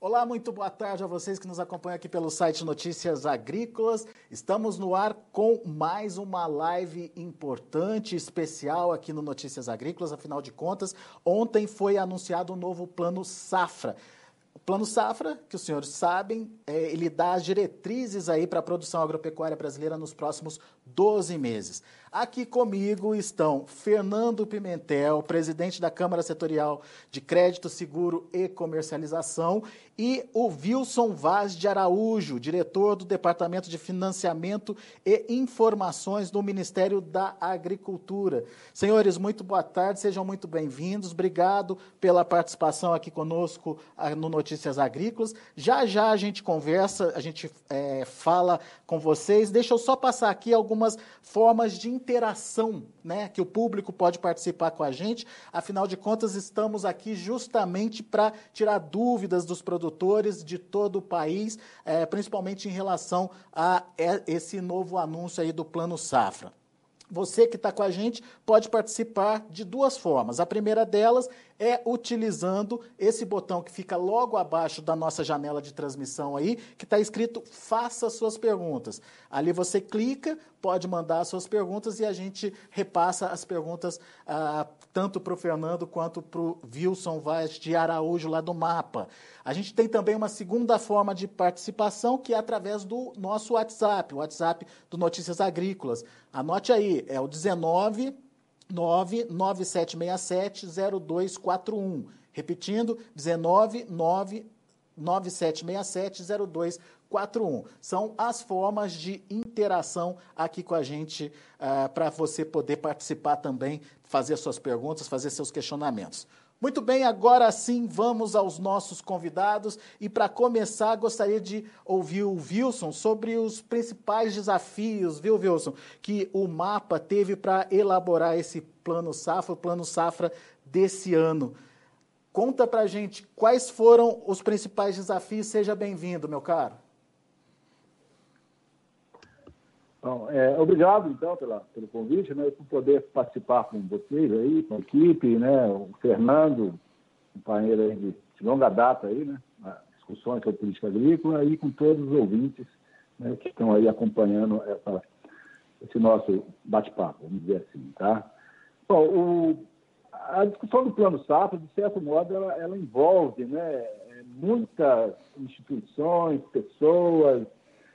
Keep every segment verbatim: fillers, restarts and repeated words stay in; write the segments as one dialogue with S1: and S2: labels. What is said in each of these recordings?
S1: Olá, muito boa tarde a vocês que nos acompanham aqui pelo site Notícias Agrícolas. Estamos no ar com mais uma live importante, especial aqui no Notícias Agrícolas. Afinal de contas, ontem foi anunciado o novo Plano Safra. O Plano Safra, que os senhores sabem, é, ele dá as diretrizes aí para a produção agropecuária brasileira nos próximos doze meses. Aqui comigo estão Fernando Pimentel, presidente da Câmara Setorial de Crédito, Seguro e Comercialização, e o Wilson Vaz de Araújo, diretor do Departamento de Financiamento e Informações do Ministério da Agricultura. Senhores, muito boa tarde, sejam muito bem-vindos. Obrigado pela participação aqui conosco no Notícias Agrícolas. Já já a gente conversa, a gente é, fala com vocês. Deixa eu só passar aqui algumas formas de interação, né, que o público pode participar com a gente. Afinal de contas, estamos aqui justamente para tirar dúvidas dos produtores de todo o país, é, principalmente em relação a esse novo anúncio aí do Plano Safra. Você que está com a gente pode participar de duas formas. A primeira delas é utilizando esse botão que fica logo abaixo da nossa janela de transmissão aí, que está escrito Faça Suas Perguntas. Ali você clica, pode mandar as suas perguntas e a gente repassa as perguntas ah, tanto para o Fernando quanto para o Wilson Vaz de Araújo lá do Mapa. A gente tem também uma segunda forma de participação, que é através do nosso WhatsApp, o WhatsApp do Notícias Agrícolas. Anote aí, é o dezenove, nove nove sete seis sete, zero dois quatro um. Repetindo, dezenove, nove nove sete seis sete, zero dois quatro um. São as formas de interação aqui com a gente, uh, para você poder participar também, fazer suas perguntas, fazer seus questionamentos. Muito bem, agora sim vamos aos nossos convidados e para começar gostaria de ouvir o Wilson sobre os principais desafios, viu, Wilson, que o Mapa teve para elaborar esse Plano Safra, o Plano Safra desse ano. Conta para a gente quais foram os principais desafios, seja bem-vindo, meu caro.
S2: Bom, é, obrigado, então, pela, pelo convite, né, por poder participar com vocês aí, com a equipe, né, o Fernando, companheiro aí de, de longa data aí, né, discussões sobre política agrícola, e com todos os ouvintes, né, que estão aí acompanhando essa, esse nosso bate-papo, vamos dizer assim, tá? Bom, o, a discussão do Plano Safra, de certo modo, ela, ela envolve, né, muitas instituições, pessoas,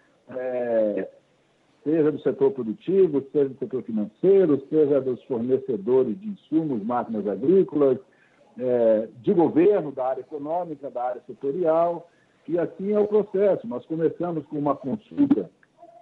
S2: é, seja do setor produtivo, seja do setor financeiro, seja dos fornecedores de insumos, máquinas agrícolas, é, de governo, da área econômica, da área setorial, e assim é o processo. Nós começamos com uma consulta,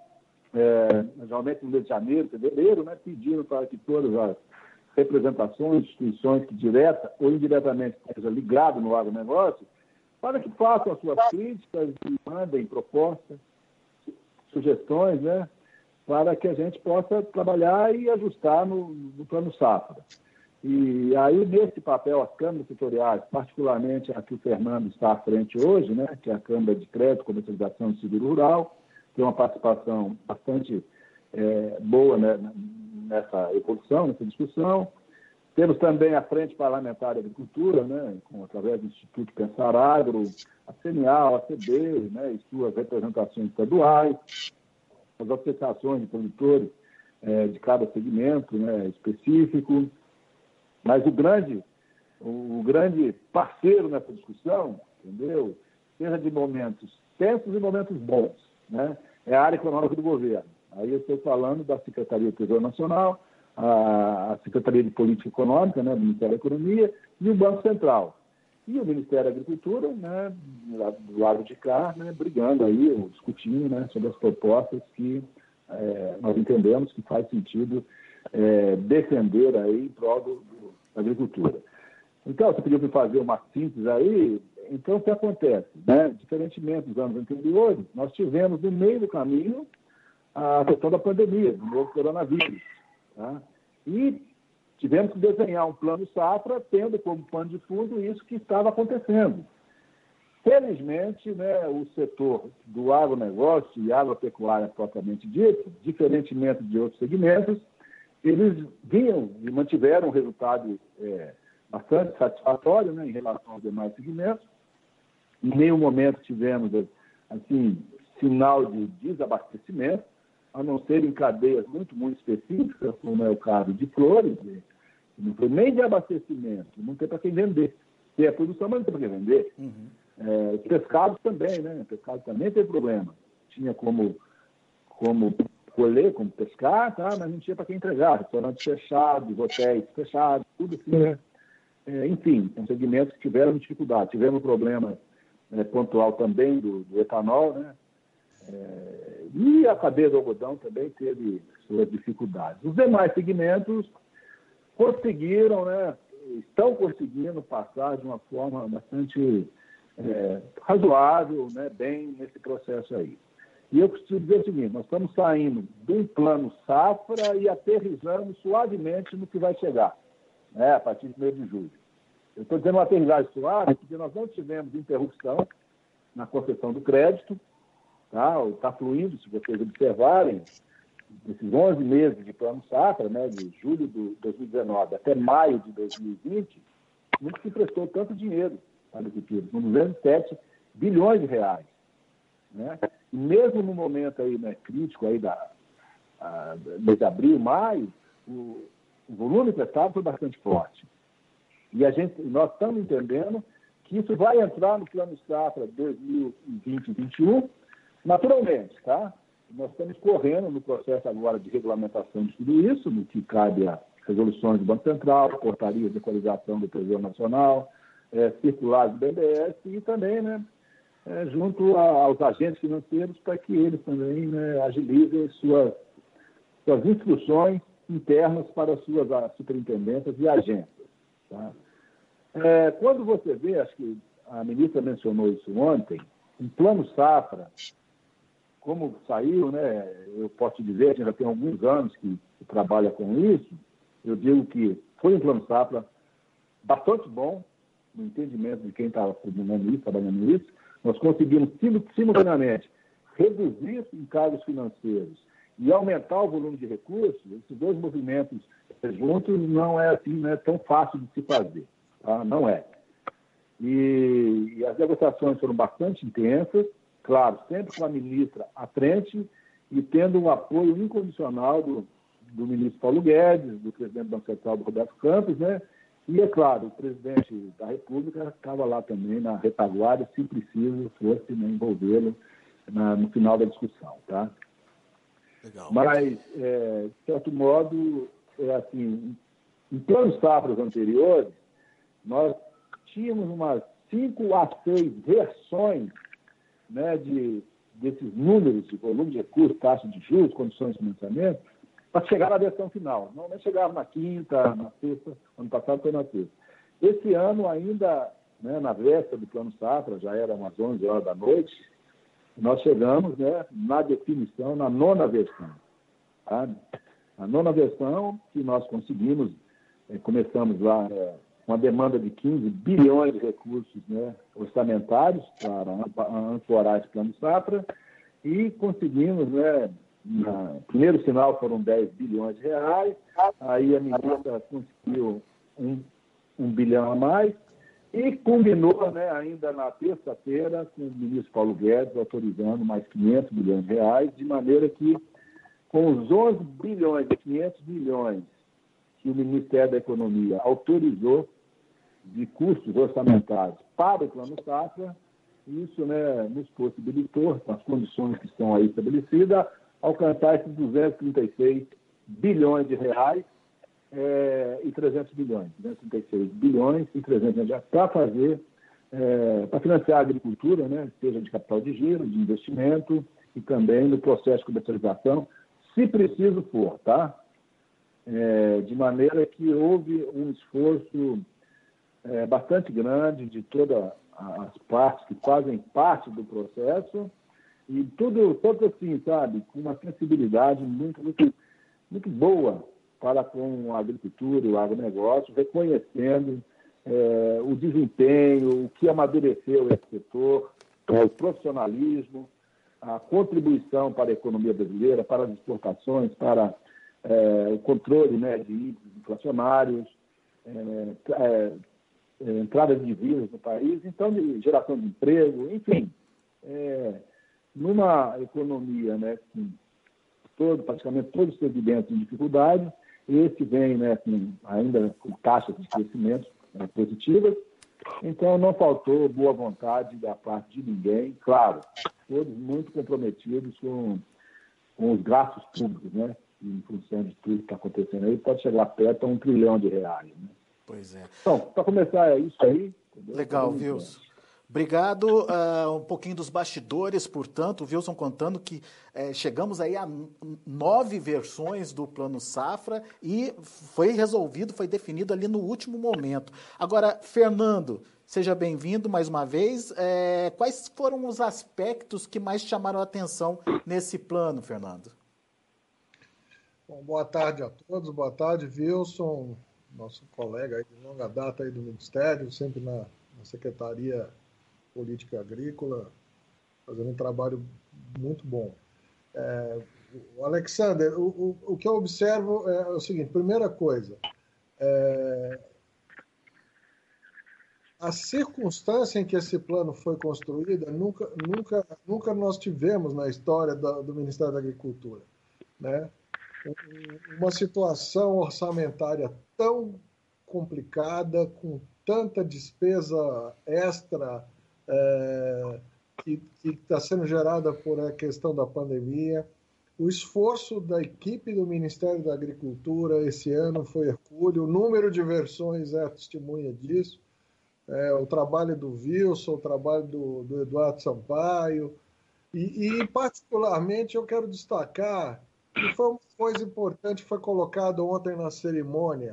S2: é, geralmente no mês de janeiro, fevereiro, né, pedindo para que todas as representações, instituições que direta ou indiretamente estejam ligadas no agronegócio, para que façam as suas críticas e mandem propostas, sugestões, né, para que a gente possa trabalhar e ajustar no, no Plano Safra. E aí, nesse papel, as câmaras setoriais, particularmente a que o Fernando está à frente hoje, né, que é a Câmara de Crédito, Comercialização e Seguro Rural, tem uma participação bastante é, boa, né, nessa evolução, nessa discussão. Temos também a Frente Parlamentar de Agricultura, né, com, através do Instituto Pensar Agro, a CENIAL, a C B, né, e suas representações estaduais, as associações de produtores é, de cada segmento, né, específico. Mas o grande, o grande parceiro nessa discussão, entendeu? Seja de momentos tensos e momentos bons, né, é a área econômica do governo. Aí eu estou falando da Secretaria do Tesouro Nacional, a Secretaria de Política Econômica, né, do Ministério da Economia, e o Banco Central. E o Ministério da Agricultura, né, do lado de cá, né, brigando aí, ou discutindo, né, sobre as propostas que é, nós entendemos que faz sentido é, defender aí em prol do, do, da agricultura. Então, você pediu para fazer uma síntese aí. Então, o que acontece? Né? Diferentemente dos anos anteriores, nós tivemos no meio do caminho a questão da pandemia, do novo coronavírus. Tá? E tivemos que desenhar um plano safra, tendo como pano de fundo isso que estava acontecendo. Felizmente, né, o setor do agronegócio e agropecuária propriamente dito, diferentemente de outros segmentos, eles vinham e mantiveram um resultado é, bastante satisfatório, né, em relação aos demais segmentos, em nenhum momento tivemos assim, sinal de desabastecimento, a não ser em cadeias muito, muito específicas, como é o caso de flores, não foi nem de abastecimento, não tem para quem vender. Tem a produção, mas não tem para quem vender. Uhum. É, os pescados também, né? O pescado também tem problema. Tinha como, como colher, como pescar, tá? Mas não tinha para quem entregar. Restaurantes fechados, hotéis fechados, tudo assim, né? É, enfim, são segmentos que tiveram dificuldade. Tivemos problema é, pontual também do, do etanol, né? É, e a cadeia do algodão também teve suas dificuldades. Os demais segmentos conseguiram, né? Estão conseguindo passar de uma forma bastante é, razoável, né? Bem nesse processo aí. E eu preciso dizer o seguinte, nós estamos saindo de um plano safra e aterrissando suavemente no que vai chegar, né, a partir do mês de julho. Eu estou dizendo uma aterrissagem suave porque nós não tivemos interrupção na concessão do crédito, tá? Está fluindo, se vocês observarem, esses onze meses de plano safra, né, de julho de dois mil e dezenove até maio de dois mil e vinte, nunca se emprestou tanto dinheiro para a agricultura, com duzentos e sete bilhões de reais. Né? E mesmo no momento aí, né, crítico aí da, a, de abril, maio, o, o volume emprestado foi bastante forte. E a gente, nós estamos entendendo que isso vai entrar no plano safra dois mil e vinte e dois mil e vinte e um, naturalmente, tá? Nós estamos correndo no processo agora de regulamentação de tudo isso, no que cabe a resoluções do Banco Central, portarias de equalização do Tesouro Nacional, é, circulares do B N D E S e também, né, é, junto a, aos agentes financeiros para que eles também, né, agilizem suas, suas instruções internas para as suas superintendências e agências. Tá? É, quando você vê, acho que a ministra mencionou isso ontem, um plano safra, como saiu, né, eu posso te dizer, a gente já tem alguns anos que, que trabalha com isso, eu digo que foi um plano safra bastante bom, no entendimento de quem estava fazendo isso, trabalhando nisso. Nós conseguimos simultaneamente reduzir encargos financeiros e aumentar o volume de recursos. Esses dois movimentos juntos não é assim, não é tão fácil de se fazer, tá? Não é. E, e as negociações foram bastante intensas, claro, sempre com a ministra à frente e tendo um apoio incondicional do, do ministro Paulo Guedes, do presidente do Banco Central, do Roberto Campos, né? E, é claro, o presidente da República estava lá também na retaguarda, se preciso fosse, né, envolvê-lo no final da discussão, tá? Legal. Mas, é, de certo modo, é assim, em planos safras anteriores, nós tínhamos umas cinco a seis versões, né, de, desses números de volume de recursos, taxa de juros, condições de financiamento, para chegar na versão final. Não, nem chegava na quinta, na sexta, ano passado foi na sexta. Esse ano ainda, né, na véspera do plano safra, já era umas onze horas da noite, nós chegamos, né, na definição, na nona versão. Tá? A nona versão que nós conseguimos, eh, começamos lá eh, com uma demanda de quinze bilhões de recursos, né, orçamentários para ancorar esse plano safra e conseguimos, né, no primeiro sinal foram dez bilhões de reais, aí a ministra conseguiu um, um bilhão a mais e combinou, né, ainda na terça-feira com o ministro Paulo Guedes autorizando mais quinhentos bilhões de reais, de maneira que com os onze bilhões e quinhentos bilhões que o Ministério da Economia autorizou de custos orçamentários para o plano safra, isso, né, nos possibilitou, com as condições que estão aí estabelecidas, alcançar esses duzentos e trinta e seis bilhões de reais é, e trezentos bilhões, duzentos e trinta e seis bilhões e trezentos milhões para fazer, é, para financiar a agricultura, né, seja de capital de giro, de investimento e também no processo de comercialização, se preciso for, tá? É, de maneira que houve um esforço é, bastante grande de todas as partes que fazem parte do processo e tudo, tudo assim, sabe, com uma sensibilidade muito, muito, muito boa para com a agricultura e o agronegócio, reconhecendo é, o desempenho, o que amadureceu esse setor, o profissionalismo, a contribuição para a economia brasileira, para as exportações, para é, o controle, né, de índices inflacionários, é, é, é, entrada de divisas no país, então de geração de emprego, enfim, é, numa economia, né, com todo, praticamente todos os segmentos em dificuldade, esse vem, né, com, ainda com taxas de crescimento, né, positivas, então não faltou boa vontade da parte de ninguém, claro, todos muito comprometidos com, com os gastos públicos, né, em função de tudo que está acontecendo aí, pode chegar perto a um trilhão de reais. Né?
S1: Pois é.
S2: Então, para começar, é isso aí. Entendeu?
S1: Legal, Wilson. Obrigado. Uh, um pouquinho dos bastidores, portanto, o Wilson contando que eh, chegamos aí a nove versões do Plano Safra e foi resolvido, foi definido ali no último momento. Agora, Fernando, seja bem-vindo mais uma vez. Eh, quais foram os aspectos que mais chamaram a atenção nesse plano, Fernando?
S3: Bom, boa tarde a todos, boa tarde, Wilson, nosso colega aí de longa data aí do Ministério, sempre na, na Secretaria Política Agrícola, fazendo um trabalho muito bom. É, o Alexander, o, o, o que eu observo é o seguinte, primeira coisa, é, a circunstância em que esse plano foi construído, nunca, nunca, nunca nós tivemos na história do, do Ministério da Agricultura, né? Uma situação orçamentária tão complicada, com tanta despesa extra é, que está sendo gerada por a questão da pandemia. O esforço da equipe do Ministério da Agricultura esse ano foi hercúleo, o número de versões é testemunha disso, é, o trabalho do Wilson, o trabalho do, do Eduardo Sampaio, e, e particularmente eu quero destacar que foi uma coisa importante que foi colocada ontem na cerimônia.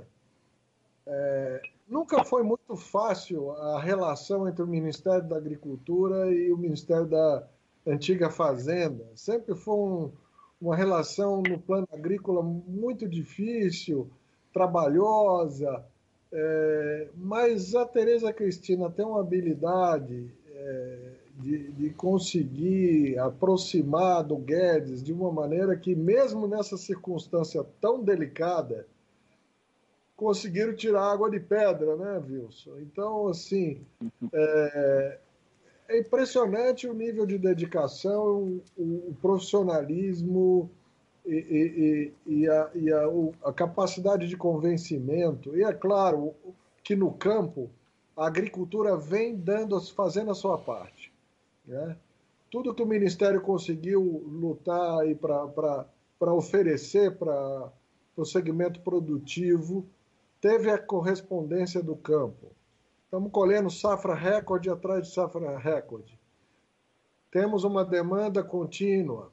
S3: É, nunca foi muito fácil a relação entre o Ministério da Agricultura e o Ministério da Antiga Fazenda. Sempre foi um, uma relação no plano agrícola muito difícil, trabalhosa, é, mas a Tereza Cristina tem uma habilidade é, de, de conseguir aproximar do Guedes de uma maneira que, mesmo nessa circunstância tão delicada, conseguiram tirar água de pedra, né, Wilson? Então, assim, é, é impressionante o nível de dedicação, o, o profissionalismo e, e, e, a, e a, a capacidade de convencimento. E é claro que no campo a agricultura vem dando, fazendo a sua parte, né? Tudo que o Ministério conseguiu lutar para oferecer para o segmento produtivo teve a correspondência do campo. Estamos colhendo safra recorde atrás de safra recorde. Temos uma demanda contínua.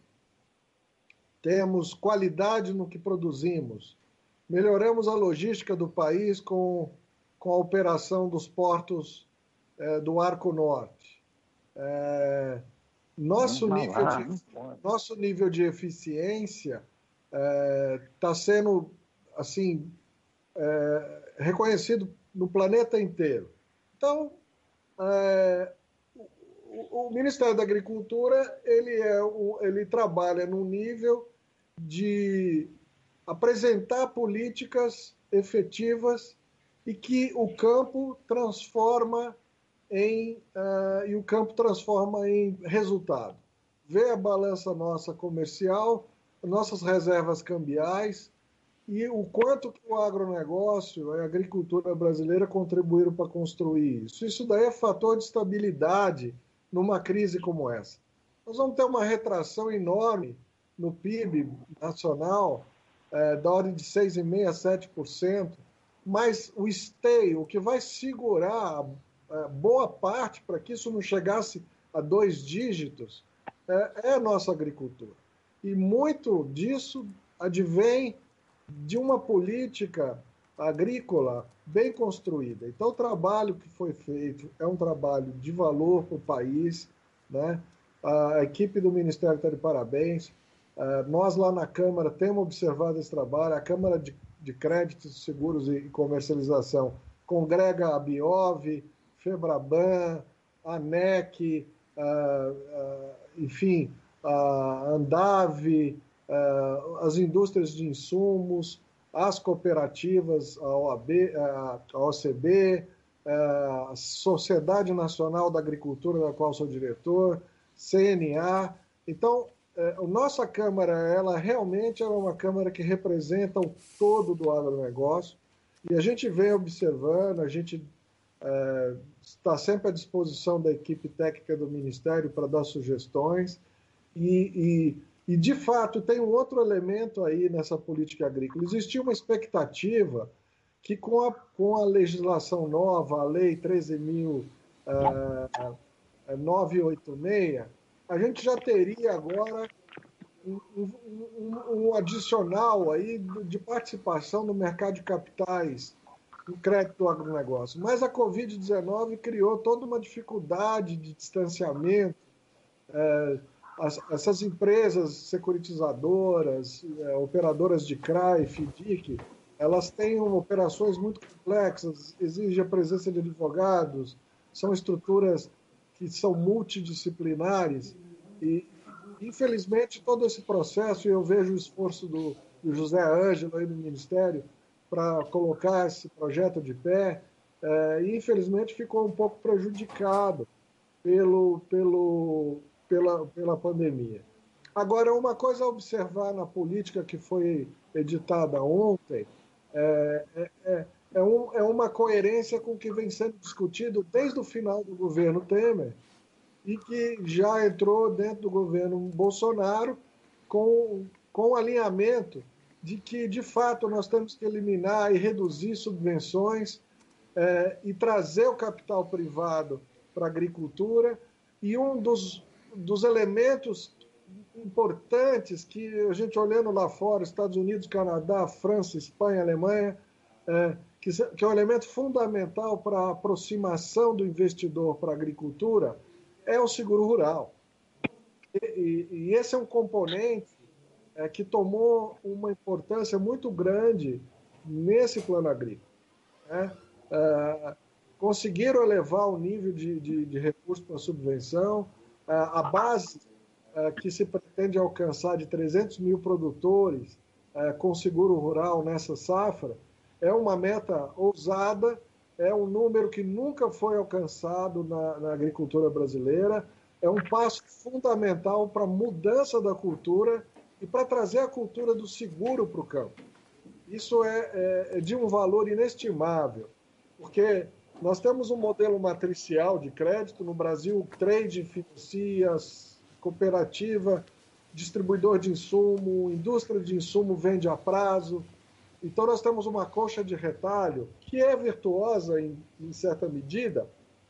S3: Temos qualidade no que produzimos. Melhoramos a logística do país com, com a operação dos portos é, do Arco Norte. É, nosso, nível de, nosso nível de eficiência está é, sendo assim, é, reconhecido no planeta inteiro. Então, é, o, o Ministério da Agricultura ele, é, o, ele trabalha num nível de apresentar políticas efetivas e que o campo transforma em, uh, e o campo transforma em resultado. Vê a balança nossa comercial, nossas reservas cambiais e o quanto que o agronegócio, a agricultura brasileira contribuíram para construir isso. Isso daí é fator de estabilidade numa crise como essa. Nós vamos ter uma retração enorme no P I B nacional, é, da ordem de seis vírgula cinco por cento, sete por cento, mas o esteio, o que vai segurar é, boa parte para que isso não chegasse a dois dígitos, é, é a nossa agricultura. E muito disso advém de uma política agrícola bem construída. Então, o trabalho que foi feito é um trabalho de valor para o país, né? A equipe do Ministério está de parabéns. Uh, nós, lá na Câmara, temos observado esse trabalho. A Câmara de, de Créditos, Seguros e Comercialização congrega a Biov, Febraban, a ANEC, uh, uh, enfim, a Andave, uh, as indústrias de insumos, as cooperativas, a O A B, a O C B, a Sociedade Nacional da Agricultura, da qual sou diretor, C N A. Então, a nossa Câmara, ela realmente é uma Câmara que representa o todo do agronegócio, e a gente vem observando, a gente é, está sempre à disposição da equipe técnica do Ministério para dar sugestões, e, e, e, de fato, tem um outro elemento aí nessa política agrícola. Existia uma expectativa que, com a, com a legislação nova, a Lei treze mil novecentos e oitenta e seis, a gente já teria agora um, um, um adicional aí de participação no mercado de capitais, no crédito do agronegócio. Mas a covid dezenove criou toda uma dificuldade de distanciamento. É, as, essas empresas securitizadoras, é, operadoras de C R A e FDIC, elas têm operações muito complexas, exigem a presença de advogados, são estruturas que são multidisciplinares e, infelizmente, todo esse processo, e eu vejo o esforço do, do José Ângelo aí no Ministério para colocar esse projeto de pé, é, e infelizmente ficou um pouco prejudicado pelo, pelo, pela, pela pandemia. Agora, uma coisa a observar na política que foi editada ontem é, é, é, um, é uma coerência com o que vem sendo discutido desde o final do governo Temer e que já entrou dentro do governo Bolsonaro com, com alinhamento de que, de fato, nós temos que eliminar e reduzir subvenções é, e trazer o capital privado para a agricultura. E um dos, dos elementos importantes que a gente olhando lá fora, Estados Unidos, Canadá, França, Espanha, Alemanha, é, que, que é um elemento fundamental para a aproximação do investidor para a agricultura, é o seguro rural. E, e, e esse é um componente é, que tomou uma importância muito grande nesse plano agrícola. Né? É, conseguiram elevar o nível de, de, de recursos para subvenção, é, a base é, que se pretende alcançar de trezentos mil produtores é, com seguro rural nessa safra, é uma meta ousada, é um número que nunca foi alcançado na, na agricultura brasileira, é um passo fundamental para a mudança da cultura e para trazer a cultura do seguro para o campo. Isso é, é, é de um valor inestimável, porque nós temos um modelo matricial de crédito no Brasil, o trade financia, cooperativa, distribuidor de insumo, indústria de insumo vende a prazo. Então, nós temos uma coxa de retalho que é virtuosa em, em certa medida,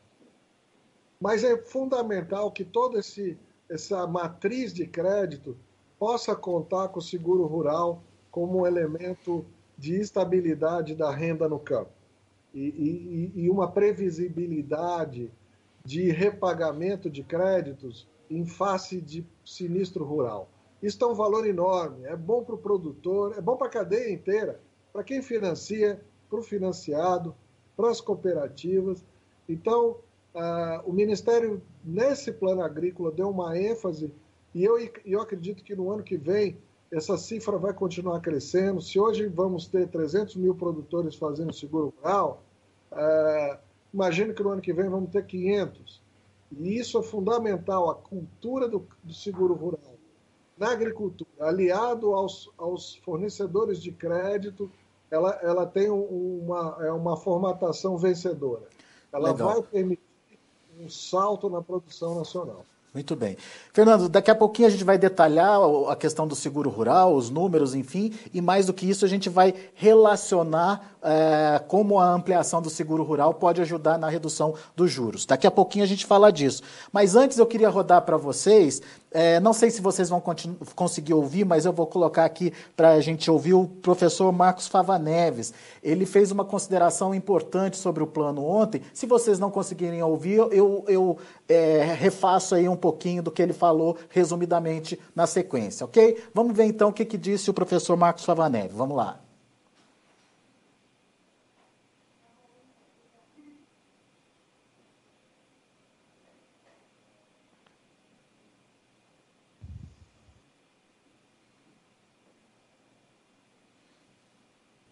S3: mas é fundamental que toda esse, essa matriz de crédito possa contar com o seguro rural como um elemento de estabilidade da renda no campo e, e, e uma previsibilidade de repagamento de créditos em face de sinistro rural. Isso é um valor enorme, é bom para o produtor, é bom para a cadeia inteira, para quem financia, para o financiado, para as cooperativas. Então, Uh, o Ministério, nesse plano agrícola, deu uma ênfase, e eu, eu acredito que no ano que vem essa cifra vai continuar crescendo. Se hoje vamos ter trezentos mil produtores fazendo seguro rural, uh, imagino que no ano que vem vamos ter quinhentos. E isso é fundamental, a cultura do, do seguro rural na agricultura, aliado aos, aos fornecedores de crédito, ela, ela tem uma, é uma formatação vencedora. Ela
S1: Legal.
S3: vai permitir um salto na produção nacional.
S1: Muito bem. Fernando, daqui a pouquinho a gente vai detalhar a questão do seguro rural, os números, enfim, e mais do que isso a gente vai relacionar é, como a ampliação do seguro rural pode ajudar na redução dos juros. Daqui a pouquinho a gente fala disso. Mas antes eu queria rodar para vocês, é, não sei se vocês vão conseguir ouvir, mas eu vou colocar aqui para a gente ouvir o professor Marcos Fava Neves. Ele fez uma consideração importante sobre o plano ontem. Se vocês não conseguirem ouvir, eu, eu é, refaço aí um pouquinho do que ele falou resumidamente na sequência, ok? Vamos ver então o que, que disse o professor Marcos Fava Neves. Vamos lá.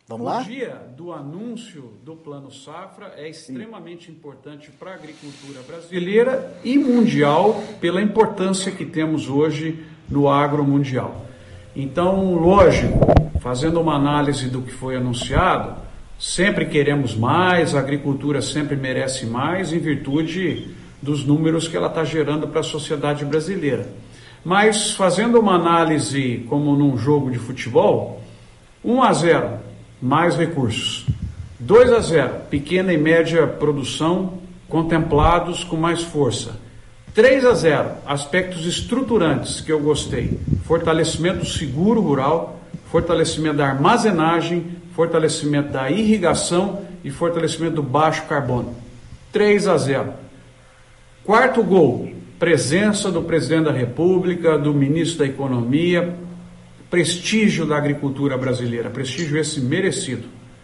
S1: Vamos lá?
S4: O dia do anúncio do Plano Safra é extremamente importante para a agricultura brasileira e mundial, pela importância que temos hoje no agro mundial. Então, lógico, fazendo uma análise do que foi anunciado, sempre queremos mais, a agricultura sempre merece mais, em virtude dos números que ela está gerando para a sociedade brasileira. Mas, fazendo uma análise como num jogo de futebol, um a zero, mais recursos. dois a zero, pequena e média produção contemplados com mais força. três a zero, aspectos estruturantes que eu gostei. Fortalecimento do seguro rural, fortalecimento da armazenagem, fortalecimento da irrigação e fortalecimento do baixo carbono. três a zero. Quarto gol, presença do presidente da República, do ministro da Economia, prestígio da agricultura brasileira, prestígio esse merecido.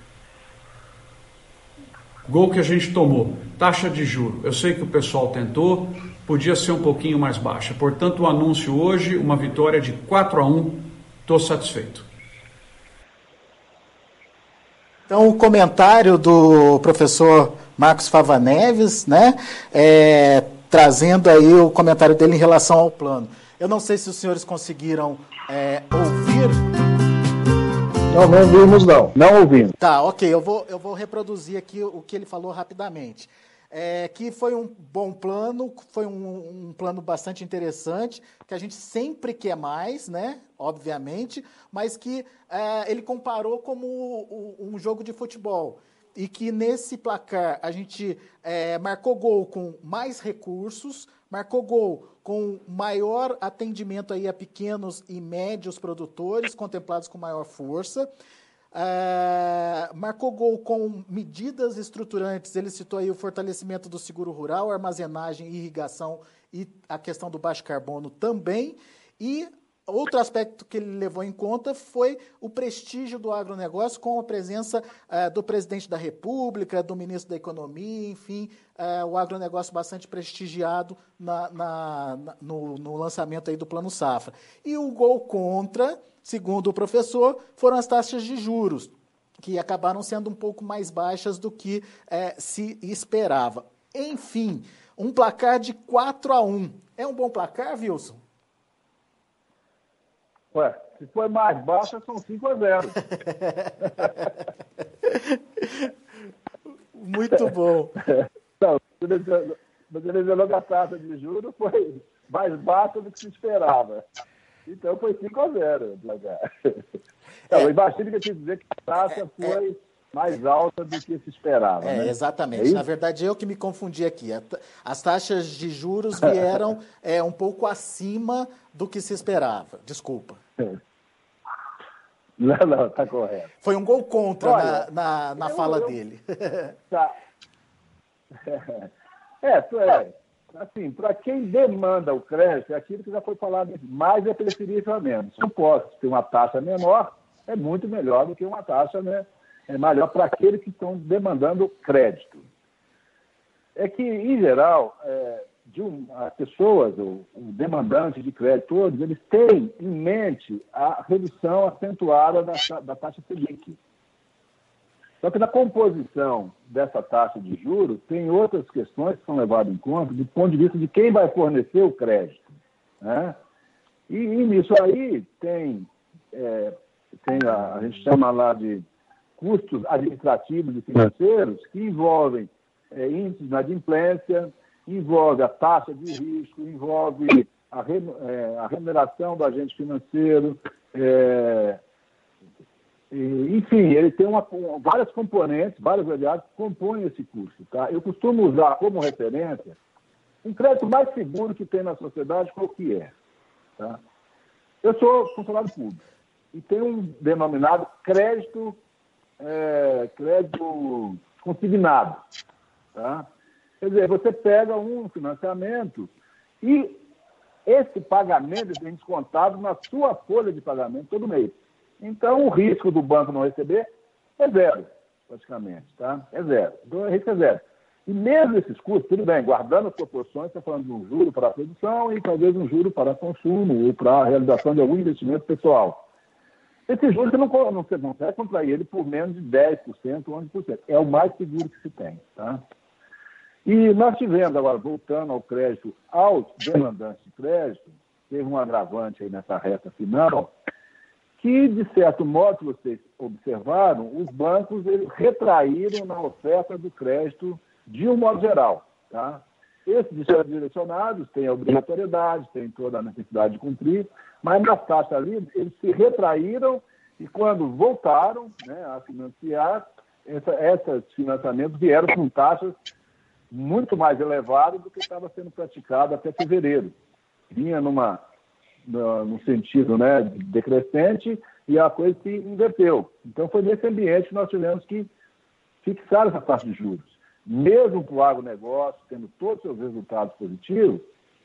S4: Gol que a gente tomou, taxa de juros. Eu sei que o pessoal tentou, podia ser um pouquinho mais baixa. Portanto, o anúncio hoje, uma vitória de quatro a um, estou satisfeito.
S1: Então, o comentário do professor Marcos Fava Neves, né, é, trazendo aí o comentário dele em relação ao plano. Eu não sei se os senhores conseguiram é, ouvir.
S2: Não, não ouvimos não, não ouvimos.
S1: Tá, ok, eu vou, eu vou reproduzir aqui o que ele falou rapidamente. É, que foi um bom plano, foi um, um plano bastante interessante, que a gente sempre quer mais, né, obviamente, mas que é, ele comparou como um, um jogo de futebol. E que nesse placar a gente é, marcou gol com mais recursos, marcou gol com maior atendimento aí a pequenos e médios produtores, contemplados com maior força. Uh, marcou gol com medidas estruturantes, ele citou aí o fortalecimento do seguro rural, armazenagem, irrigação e a questão do baixo carbono também. E outro aspecto que ele levou em conta foi o prestígio do agronegócio com a presença uh, do presidente da República, do ministro da Economia, enfim, uh, o agronegócio bastante prestigiado na, na, na, no, no lançamento aí do Plano Safra. E o gol contra, segundo o professor, foram as taxas de juros, que acabaram sendo um pouco mais baixas do que uh, se esperava. Enfim, um placar de quatro a um. É um bom placar, Wilson?
S2: Ué, se for mais baixa, são cinco a zero.
S1: Muito bom.
S2: Não, mas ele falou que a taxa de juros foi mais baixa do que se esperava. Então foi cinco a zero. Então, é. Imagina que eu tinha que dizer que a taxa é, foi é. mais alta do que se esperava.
S1: É, né? Exatamente. É Na verdade, eu que me confundi aqui. As taxas de juros vieram é, um pouco acima do que se esperava. Desculpa.
S2: Não, não, está correto.
S1: Foi um gol contra Olha, na, na, na eu, fala eu, dele.
S2: Tá. É, é assim, para quem demanda o crédito, é aquilo que já foi falado, mais é preferível a menos. Se eu posso ter uma taxa menor, é muito melhor do que uma taxa, né, é melhor para aqueles que estão demandando crédito. É que, em geral, é, de um, as pessoas, o, o demandante de crédito, todos, eles têm em mente a redução acentuada da, da taxa Selic. Só que na composição dessa taxa de juros, tem outras questões que são levadas em conta do ponto de vista de quem vai fornecer o crédito, né? E, e nisso aí tem, é, tem a, a gente chama lá de custos administrativos e financeiros que envolvem é, índices de inadimplência, envolve a taxa de risco, envolve a, re, é, a remuneração do agente financeiro, é, e, enfim, ele tem uma, várias componentes, várias variáveis que compõem esse custo. Tá? Eu costumo usar como referência um crédito mais seguro que tem na sociedade, qual que é? Tá? Eu sou funcionário público e tenho um denominado crédito, é, crédito consignado. Tá? Quer dizer, você pega um financiamento e esse pagamento é descontado na sua folha de pagamento todo mês. Então, o risco do banco não receber é zero, praticamente. Tá? É zero. Então, o risco é zero. E mesmo esses custos, tudo bem, guardando as proporções, está falando de um juro para a produção e talvez um juro para consumo ou para a realização de algum investimento pessoal. Esse juros você não, não, você não consegue contrair ele por menos de dez por cento, onze por cento. É o mais seguro que se tem. Tá? E nós tivemos, agora, voltando ao crédito, aos demandantes de crédito, teve um agravante aí nessa reta final, que, de certo modo, se vocês observaram, os bancos eles retraíram na oferta do crédito de um modo geral. Tá? Esses direcionados têm a obrigatoriedade, têm toda a necessidade de cumprir, mas nas taxas ali, eles se retraíram e, quando voltaram, né, a financiar, essa, esses financiamentos vieram com taxas muito mais elevadas do que estava sendo praticado até fevereiro. Vinha numa, no, no sentido, né, decrescente e a coisa se inverteu. Então, foi nesse ambiente que nós tivemos que fixar essa taxa de juros. Mesmo para o agronegócio, tendo todos os seus resultados positivos,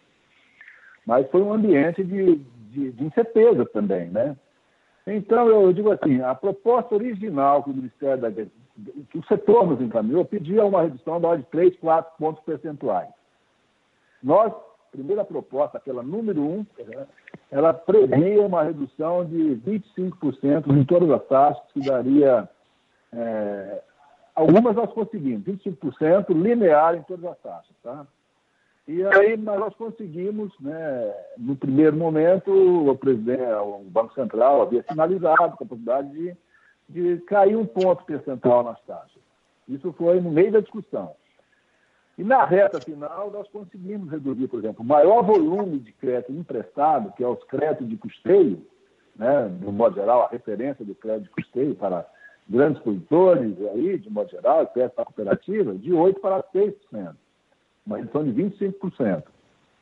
S2: mas foi um ambiente de, de, de incerteza também, né? Então, eu digo assim, a proposta original que o Ministério da que o setor nos encaminhou, pedia uma redução da ordem de três, quatro pontos percentuais. Nós, primeira proposta, aquela número um, ela previa uma redução de vinte e cinco por cento em todas as taxas, que daria... É, algumas nós conseguimos, vinte e cinco por cento linear em todas as taxas. Tá? E aí nós conseguimos, né, no primeiro momento, o presidente, o Banco Central havia sinalizado a possibilidade de de cair um ponto percentual nas taxas. Isso foi no meio da discussão. E na reta final, nós conseguimos reduzir, por exemplo, o maior volume de crédito emprestado, que é os créditos de custeio, né, de modo geral, a referência do crédito de custeio para grandes produtores, aí, de modo geral, crédito para cooperativa, de oito por cento para seis por cento. Uma redução de vinte e cinco por cento.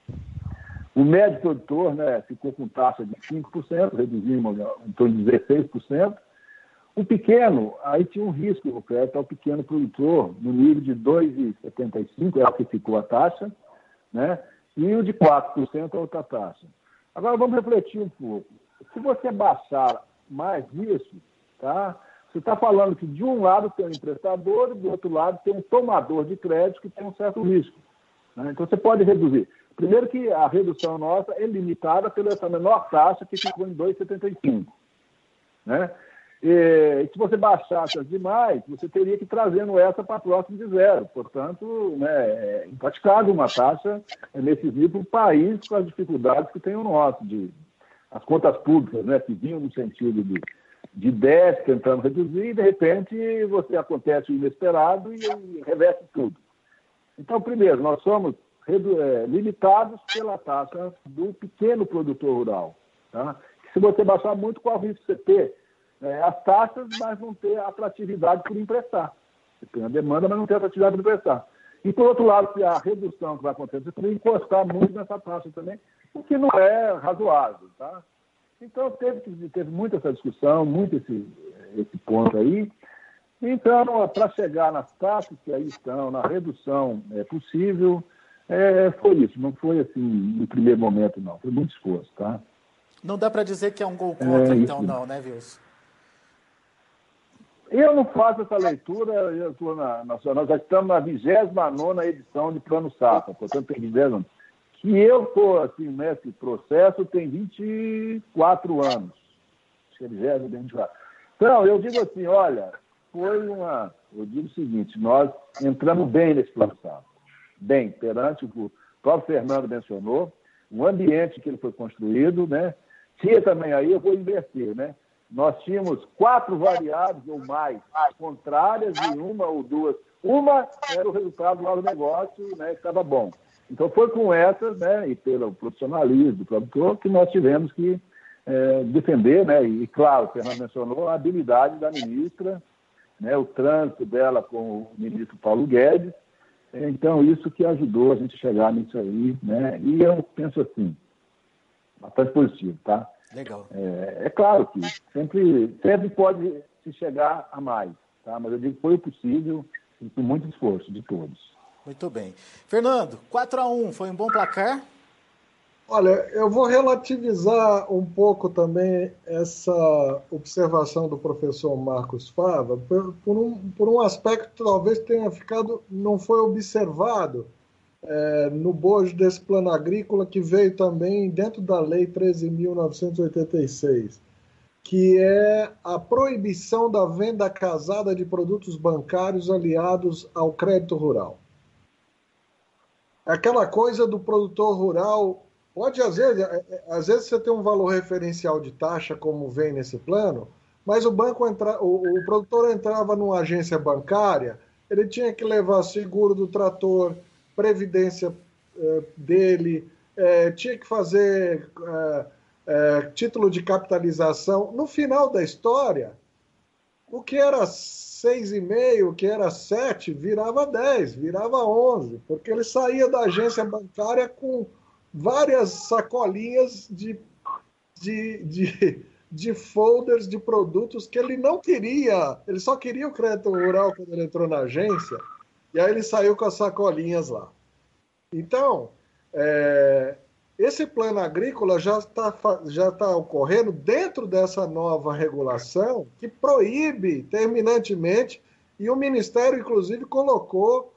S2: O médio produtor, né, ficou com taxa de cinco por cento, reduzimos em torno de dezesseis por cento. O pequeno, aí tinha um risco no crédito ao pequeno produtor, no nível de dois vírgula setenta e cinco por cento, é o que ficou a taxa, né? E o de quatro por cento é outra taxa. Agora vamos refletir um pouco. Se você baixar mais isso, tá? Você está falando que de um lado tem um emprestador e do outro lado tem um tomador de crédito que tem um certo risco. Né? Então você pode reduzir. Primeiro que a redução nossa é limitada pela essa menor taxa que ficou em dois vírgula setenta e cinco por cento. Né? E se você baixasse as demais, você teria que ir trazendo essa para próximo de zero. Portanto, né, é impraticável uma taxa nesse nível para o país com as dificuldades que tem o nosso, de as contas públicas, né, que vinham no sentido de, de dez, tentando reduzir, e de repente você acontece o inesperado e, e reverte tudo. Então, primeiro, nós somos redu- é, limitados pela taxa do pequeno produtor rural. Tá? Se você baixar muito, qual o risco você ter? É, as taxas, mas não ter atratividade por emprestar. Você tem a demanda, mas não tem atratividade por emprestar. E, por outro lado, se a redução que vai acontecer, você tem que encostar muito nessa taxa também, o que não é razoável. Tá? Então, teve, teve muito essa discussão, muito esse, esse ponto aí. Então, para chegar nas taxas que aí estão, na redução é, possível, é, foi isso. Não foi assim no primeiro momento, não. Foi muito esforço. Tá?
S1: Não dá para dizer que é um gol contra,
S2: é,
S1: então, não, né, Wilson?
S2: Eu não faço essa leitura, eu tô na, na, nós já estamos na vigésima nona edição de Plano Safra, portanto tem vigésima. Que eu estou assim, nesse processo tem vinte e quatro anos. Acho que é vigésima, vinte e quatro. Então, eu digo assim, olha, foi uma... Eu digo o seguinte, nós entramos bem nesse Plano Safra. Bem, perante o que o próprio Fernando mencionou, o ambiente que ele foi construído, né? Tinha também aí, eu vou inverter, né? Nós tínhamos quatro variáveis ou mais contrárias e uma ou duas. Uma era o resultado do negócio, né, que estava bom. Então, foi com essas, né, e pelo profissionalismo do produtor, que nós tivemos que é, defender, né, e, claro, o Fernando mencionou a habilidade da ministra, né, o trânsito dela com o ministro Paulo Guedes. Então, isso que ajudou a gente a chegar nisso aí, né, e eu penso assim, bastante positivo, tá?
S1: Legal.
S2: É, é claro que sempre, sempre pode se chegar a mais, tá? Mas eu digo que foi possível e com muito esforço de todos.
S1: Muito bem. Fernando, quatro a um, foi um bom placar?
S3: Olha, eu vou relativizar um pouco também essa observação do professor Marcos Fava, por, por, um, por um aspecto que talvez tenha ficado, não foi observado, É, no bojo desse plano agrícola que veio também dentro da Lei treze mil novecentos e oitenta e seis. que é a proibição da venda casada de produtos bancários aliados ao crédito rural. Aquela coisa do produtor rural, pode às vezes, às vezes você tem um valor referencial de taxa, como vem nesse plano, mas o banco entra, o, o produtor entrava numa agência bancária, ele tinha que levar seguro do trator, previdência eh, dele, eh, tinha que fazer eh, eh, título de capitalização. No final da história, o que era seis e meio, o que era sete, virava dez, virava onze, porque ele saía da agência bancária com várias sacolinhas de, de, de, de folders de produtos que ele não queria, ele só queria o crédito rural quando ele entrou na agência, e aí ele saiu com as sacolinhas lá. Então, é, esse plano agrícola já está já tá ocorrendo dentro dessa nova regulação que proíbe terminantemente, e o Ministério, inclusive, colocou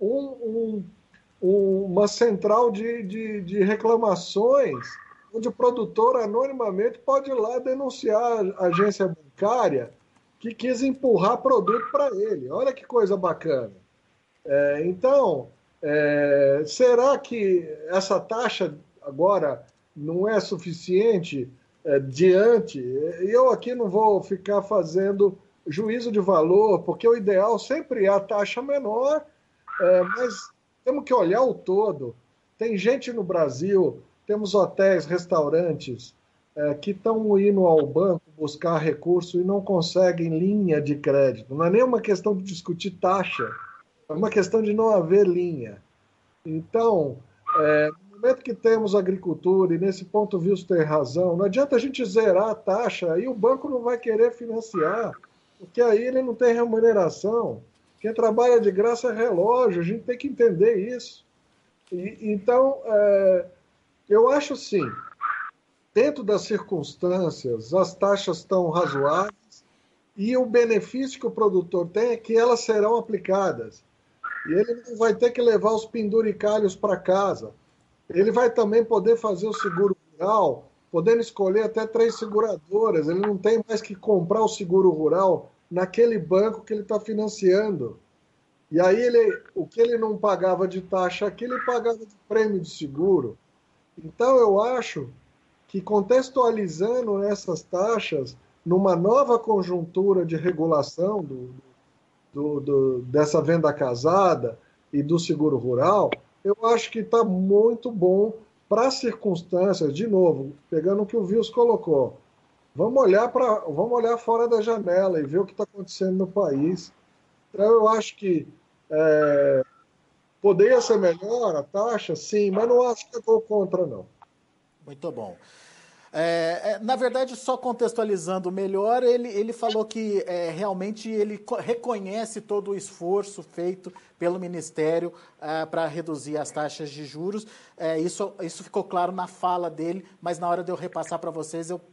S3: um, um, uma central de, de, de reclamações, onde o produtor anonimamente pode ir lá denunciar a agência bancária que quis empurrar produto para ele. Olha que coisa bacana. É, então, é, será que essa taxa agora não é suficiente é, diante? Eu aqui não vou ficar fazendo juízo de valor, porque o ideal sempre é a taxa menor, é, mas temos que olhar o todo. Tem gente no Brasil, temos hotéis, restaurantes, é, que estão indo ao banco buscar recurso e não conseguem linha de crédito. Não é nem uma questão de discutir taxa, é uma questão de não haver linha. Então, é, no momento que temos agricultura, e nesse ponto o Wilson tem razão, não adianta a gente zerar a taxa, aí o banco não vai querer financiar, porque aí ele não tem remuneração. Quem trabalha de graça é relógio, a gente tem que entender isso. E, então, é, eu acho sim, dentro das circunstâncias, as taxas estão razoáveis e o benefício que o produtor tem é que elas serão aplicadas. E ele não vai ter que levar os penduricalhos para casa. Ele vai também poder fazer o seguro rural, podendo escolher até três seguradoras. Ele não tem mais que comprar o seguro rural naquele banco que ele está financiando. E aí ele, o que ele não pagava de taxa aqui, ele pagava de prêmio de seguro. Então eu acho que contextualizando essas taxas numa nova conjuntura de regulação do, do, do, dessa venda casada e do seguro rural, eu acho que está muito bom para as circunstâncias. De novo, pegando o que o Wilson colocou, vamos olhar, pra, vamos olhar fora da janela e ver o que está acontecendo no país. Então, eu acho que é, poderia ser melhor a taxa, sim, mas não acho que eu vou contra, não.
S1: Muito bom. É, é, na verdade, só contextualizando melhor, ele, ele falou que é, realmente ele reconhece todo o esforço feito pelo Ministério é, para reduzir as taxas de juros. É, isso, isso ficou claro na fala dele, mas na hora de eu repassar para vocês, eu,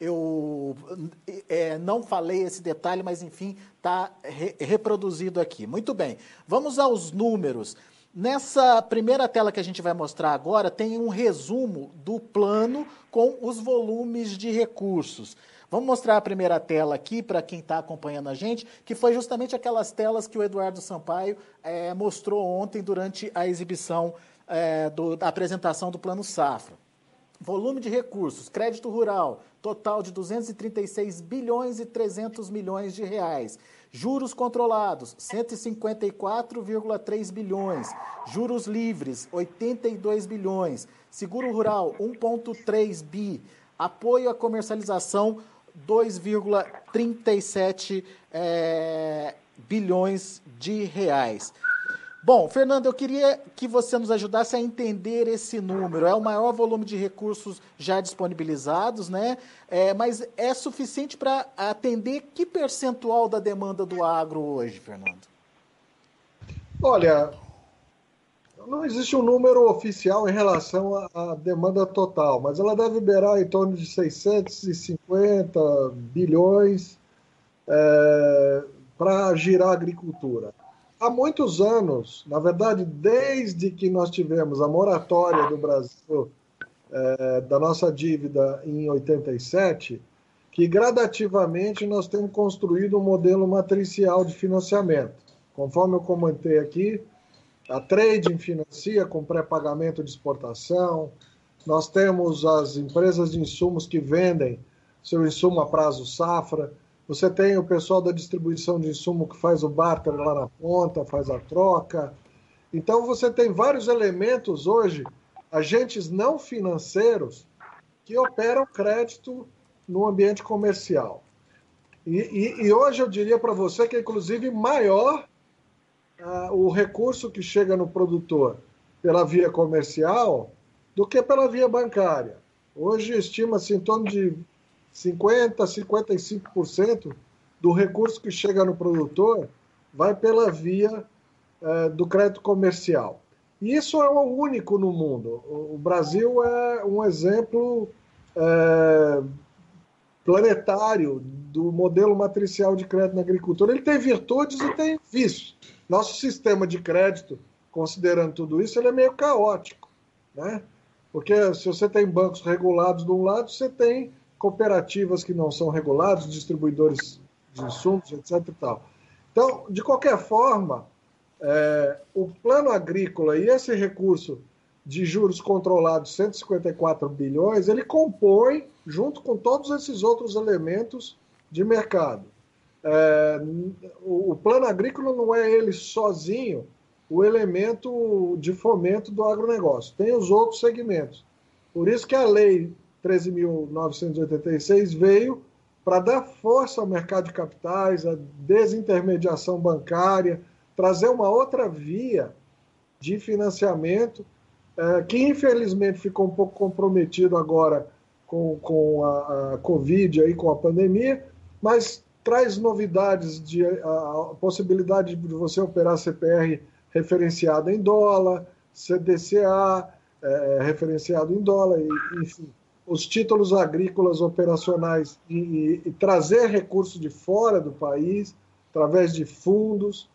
S1: eu é, não falei esse detalhe, mas enfim, está re, reproduzido aqui. Muito bem, vamos aos números. Nessa primeira tela que a gente vai mostrar agora, tem um resumo do plano com os volumes de recursos. Vamos mostrar a primeira tela aqui para quem está acompanhando a gente, que foi justamente aquelas telas que o Eduardo Sampaio é, mostrou ontem durante a exibição é, do, da apresentação do Plano Safra. Volume de recursos, crédito rural, total de duzentos e trinta e seis bilhões e trezentos milhões de reais. Juros controlados, cento e cinquenta e quatro vírgula três bilhões. Juros livres, oitenta e dois bilhões. Seguro rural, um vírgula três bi. Apoio à comercialização, dois vírgula trinta e sete é, bilhões de reais. Bom, Fernando, eu queria que você nos ajudasse a entender esse número. É o maior volume de recursos já disponibilizados, né? É, mas é suficiente para atender que percentual da demanda do agro hoje, Fernando?
S3: Olha, não existe um número oficial em relação à demanda total, mas ela deve beirar em torno de seiscentos e cinquenta bilhões é, para girar a agricultura. Há muitos anos, na verdade, desde que nós tivemos a moratória do Brasil, é, da nossa dívida em oitenta e sete, que gradativamente nós temos construído um modelo matricial de financiamento. Conforme eu comentei aqui, a Trading financia com pré-pagamento de exportação, nós temos as empresas de insumos que vendem seu insumo a prazo safra, você tem o pessoal da distribuição de insumo que faz o barter lá na ponta, faz a troca. Então você tem vários elementos hoje, agentes não financeiros, que operam crédito no ambiente comercial. E, e, e hoje eu diria para você que é inclusive maior uh, o recurso que chega no produtor pela via comercial do que pela via bancária. Hoje estima-se em torno de cinquenta por cento, cinquenta e cinco por cento do recurso que chega no produtor vai pela via uh, do crédito comercial. E isso é o único no mundo. O Brasil é um exemplo é, planetário do modelo matricial de crédito na agricultura. Ele tem virtudes e tem vícios. Nosso sistema de crédito, considerando tudo isso, ele é meio caótico, né? Porque se você tem bancos regulados de um lado, você tem cooperativas que não são reguladas, distribuidores de insumos, etc. E tal. Então, de qualquer forma, é, o plano agrícola e esse recurso de juros controlados, cento e cinquenta e quatro bilhões, ele compõe, junto com todos esses outros elementos de mercado. É, o, o plano agrícola não é ele sozinho o elemento de fomento do agronegócio. Tem os outros segmentos. Por isso que a Lei treze mil novecentos e oitenta e seis veio para dar força ao mercado de capitais, a desintermediação bancária, trazer uma outra via de financiamento, é, que infelizmente ficou um pouco comprometido agora com, com a, a Covid, aí, com a pandemia, mas traz novidades, de, a, a possibilidade de você operar C P R referenciado em dólar, C D C A é, referenciado em dólar, e, enfim, os títulos agrícolas operacionais e, e, e trazer recursos de fora do país, através de fundos.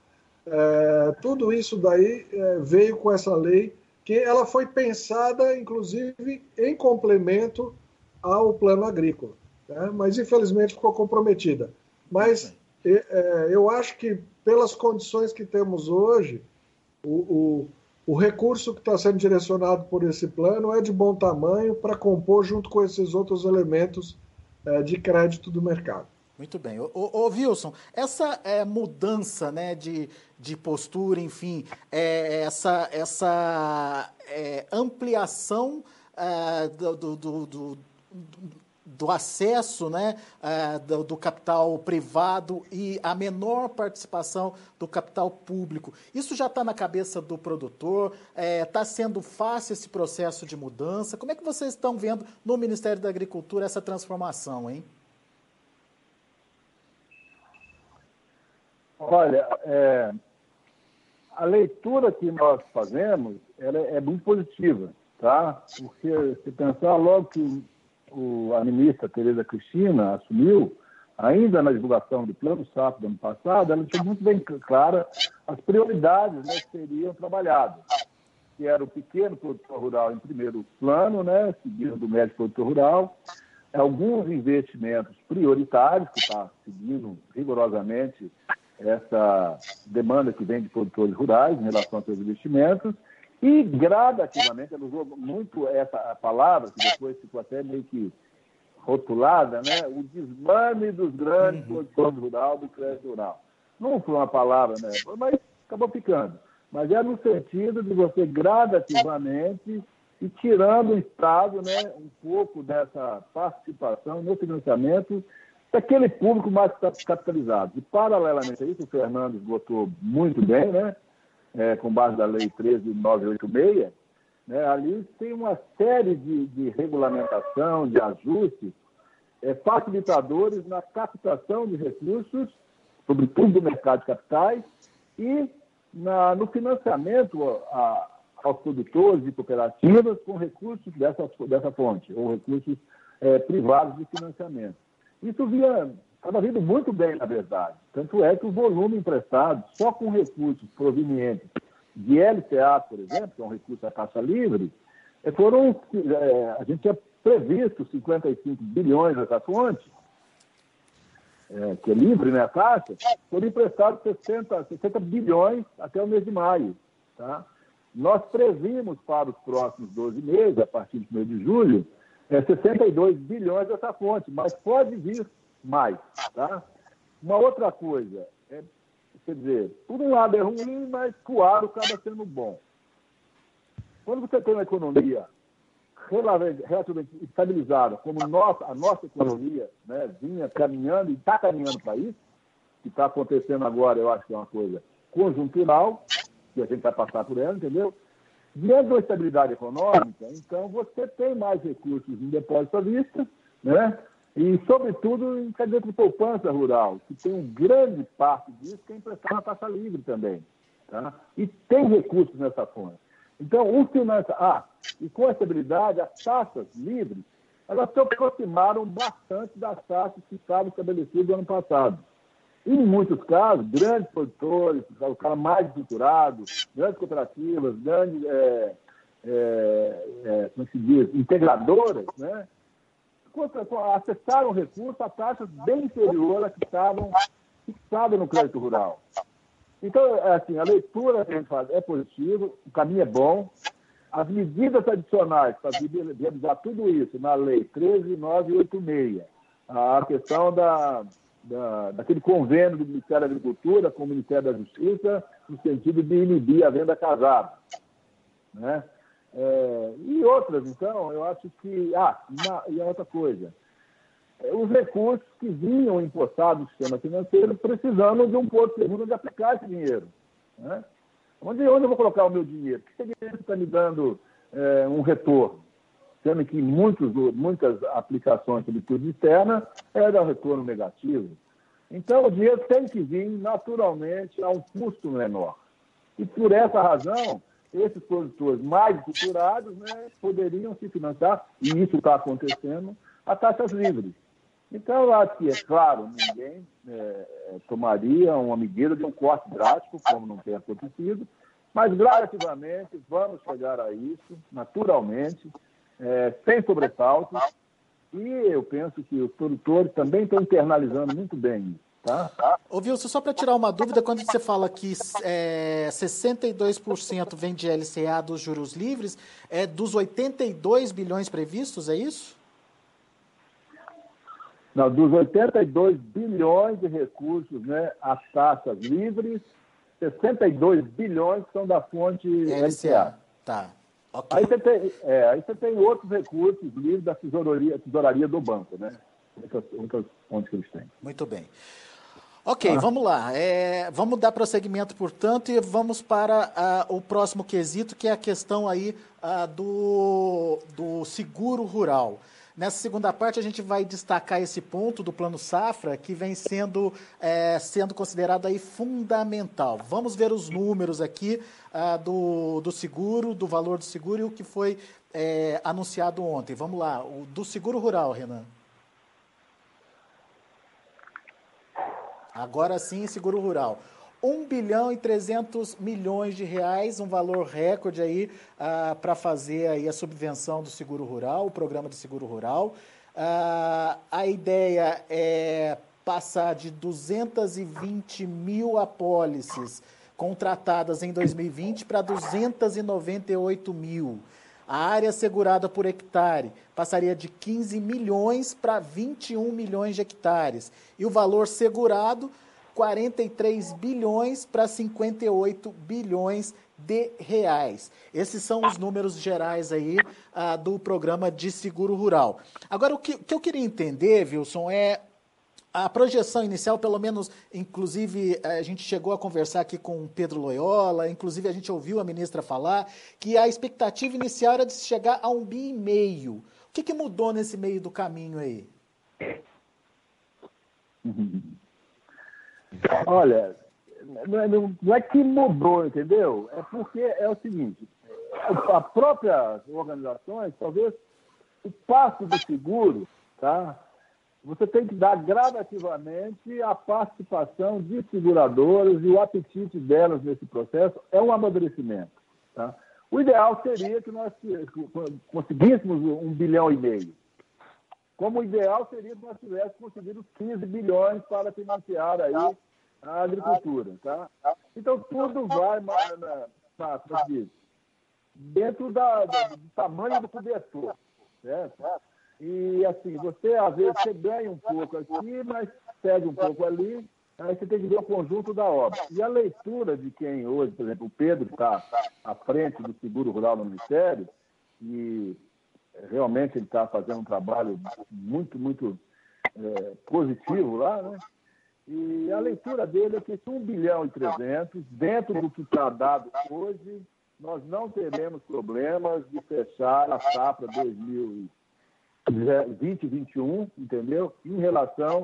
S3: É, tudo isso daí é, veio com essa lei, que ela foi pensada, inclusive, em complemento ao plano agrícola, né? Mas, infelizmente, ficou comprometida. Mas é, eu acho que, pelas condições que temos hoje, o, o, o recurso que está sendo direcionado por esse plano é de bom tamanho para compor junto com esses outros elementos é, de crédito do mercado.
S1: Muito bem. Ô, ô, ô Wilson, essa é, mudança, né, de, de postura, enfim, é, essa, essa é, ampliação é, do, do, do, do, do acesso, né, é, do, do capital privado e a menor participação do capital público, isso já está na cabeça do produtor? Está é, sendo fácil esse processo de mudança? Como é que vocês estão vendo no Ministério da Agricultura essa transformação, hein?
S2: Olha, é, a leitura que nós fazemos ela é muito positiva, tá? Porque se pensar logo que o, a ministra Tereza Cristina assumiu, ainda na divulgação do Plano Safra do ano passado, ela tinha muito bem clara as prioridades, né, que seriam trabalhadas, que era o pequeno produtor rural em primeiro plano, né, seguido do médio produtor rural, alguns investimentos prioritários, que está seguindo rigorosamente essa demanda que vem de produtores rurais em relação aos seus investimentos, e gradativamente, ela usou muito essa palavra, que depois ficou até meio que rotulada, né? O desmame dos grandes uhum. produtores rurais, do crédito rural. Não foi uma palavra, né? Mas acabou ficando. Mas é no sentido de você gradativamente e tirando o Estado, né, um pouco dessa participação no financiamento daquele público mais capitalizado. E, paralelamente a isso, o Fernando esgotou muito bem, né, é, com base da Lei treze mil novecentos e oitenta e seis, né, ali tem uma série de, de regulamentação, de ajustes, é, facilitadores na captação de recursos, sobretudo do mercado de capitais, e na, no financiamento a, aos produtores e cooperativas com recursos dessa, dessa fonte, ou recursos é, privados de financiamento. Isso vinha, estava vindo muito bem, na verdade. Tanto é que o volume emprestado, só com recursos provenientes de L C A, por exemplo, que é um recurso da Caixa Livre, foram, é, a gente tinha previsto cinquenta e cinco bilhões nessa fonte, é, que é livre, né, a taxa, foram emprestados sessenta, sessenta bilhões até o mês de maio. Tá? Nós previmos para os próximos doze meses, a partir do mês de julho, é, sessenta e dois bilhões dessa fonte, mas pode vir mais. Tá? Uma outra coisa, é, quer dizer, por um lado é ruim, mas o lado acaba sendo bom. Quando você tem uma economia relativamente estabilizada, como nossa, a nossa economia, né, vinha caminhando e está caminhando para isso, que está acontecendo agora, eu acho que é uma coisa conjuntural, que a gente vai passar por ela, entendeu? Diante de uma estabilidade econômica, então você tem mais recursos em depósito à vista, né? E, sobretudo, em caderneta de poupança rural, que tem um grande parte disso que é emprestado na taxa livre também. Tá? E tem recursos nessa fonte. Então, o finança... Ah, e com a estabilidade, as taxas livres, elas se aproximaram bastante das taxas que estavam estabelecidas no ano passado. Em muitos casos, grandes produtores, o cara mais estruturado, grandes cooperativas, grandes, é, é, é, como se diz, integradoras, né? Acessaram recursos a taxas bem inferiores às que estavam fixadas no crédito rural. Então, assim, a leitura que a gente faz é positiva, o caminho é bom. As medidas adicionais para viabilizar tudo isso na Lei treze mil novecentos e oitenta e seis, a questão da, da, daquele convênio do Ministério da Agricultura com o Ministério da Justiça, no sentido de inibir a venda casada, né? É, e outras, então, eu acho que... Ah, uma, e outra coisa, os recursos que vinham empossados no sistema financeiro precisando de um porto seguro de aplicar esse dinheiro, né? Onde, onde eu vou colocar o meu dinheiro? Que dinheiro está me dando é, um retorno? Sendo que muitos, muitas aplicações, sobretudo externas, eram retorno negativo. Então, o dinheiro tem que vir naturalmente a um custo menor. E por essa razão, esses produtores mais estruturados, né, poderiam se financiar, e isso está acontecendo, a taxas livres. Então, eu acho que, é claro, ninguém é, tomaria uma medida de um corte drástico, como não tem acontecido, mas gradativamente vamos chegar a isso, naturalmente, é, sem sobressaltos, e eu penso que os produtores também estão internalizando muito bem isso. Tá?
S1: Ô, Wilson, só para tirar uma dúvida, quando você fala que é, sessenta e dois por cento vem de L C A dos juros livres, é dos oitenta e dois bilhões previstos, é isso?
S2: Não, dos oitenta e dois bilhões de recursos, né, as taxas livres, sessenta e dois bilhões são da fonte L C A.
S1: Tá, ok.
S2: Aí você tem, é, aí você tem outros recursos livres da tesouraria, tesouraria do banco, né? Outras, outras fontes que eles têm.
S1: Muito bem. Ok, ah. vamos lá. É, vamos dar prosseguimento, portanto, e vamos para uh, o próximo quesito, que é a questão aí uh, do, do seguro rural. Nessa segunda parte, a gente vai destacar esse ponto do Plano Safra, que vem sendo, é, sendo considerado aí fundamental. Vamos ver os números aqui uh, do, do seguro, do valor do seguro e o que foi é, anunciado ontem. Vamos lá, o do seguro rural, Renan. Agora sim, seguro rural. um bilhão e trezentos milhões de reais, um valor recorde aí ah, para fazer aí a subvenção do seguro rural, o programa de seguro rural. Ah, a ideia é passar de duzentos e vinte mil apólices contratadas em dois mil e vinte para duzentos e noventa e oito mil. A área segurada por hectare passaria de quinze milhões para vinte e um milhões de hectares. E o valor segurado, quarenta e três bilhões para cinquenta e oito bilhões de reais. Esses são os números gerais aí ah, do programa de seguro rural. Agora, o que, o que eu queria entender, Wilson, é a projeção inicial, pelo menos, inclusive, a gente chegou a conversar aqui com o Pedro Loyola, inclusive a gente ouviu a ministra falar, que a expectativa inicial era de chegar a um bi e meio. O que, que mudou nesse meio do caminho aí?
S2: Olha, não é que mudou, entendeu? É porque é o seguinte, as próprias organizações, talvez o passo do seguro, tá? Você tem que dar gradativamente a participação de seguradoras e o apetite delas nesse processo é um amadurecimento. Tá? O ideal seria que nós conseguíssemos um bilhão e meio. como o ideal seria que nós tivéssemos conseguido quinze bilhões para financiar aí a agricultura. Tá? Então, tudo vai na, na, na, dentro da, da, do tamanho do cobertor. Certo? E, assim, você, às vezes, você ganha um pouco aqui, mas cede um pouco ali, aí você tem que ver o conjunto da obra. E a leitura de quem hoje, por exemplo, o Pedro está à frente do Seguro Rural no Ministério, e realmente ele está fazendo um trabalho muito, muito é, positivo lá, né? E a leitura dele é que esse um bilhão e trezentos, dentro do que está dado hoje, nós não teremos problemas de fechar a safra dois mil e vinte, vinte e um, entendeu? Em relação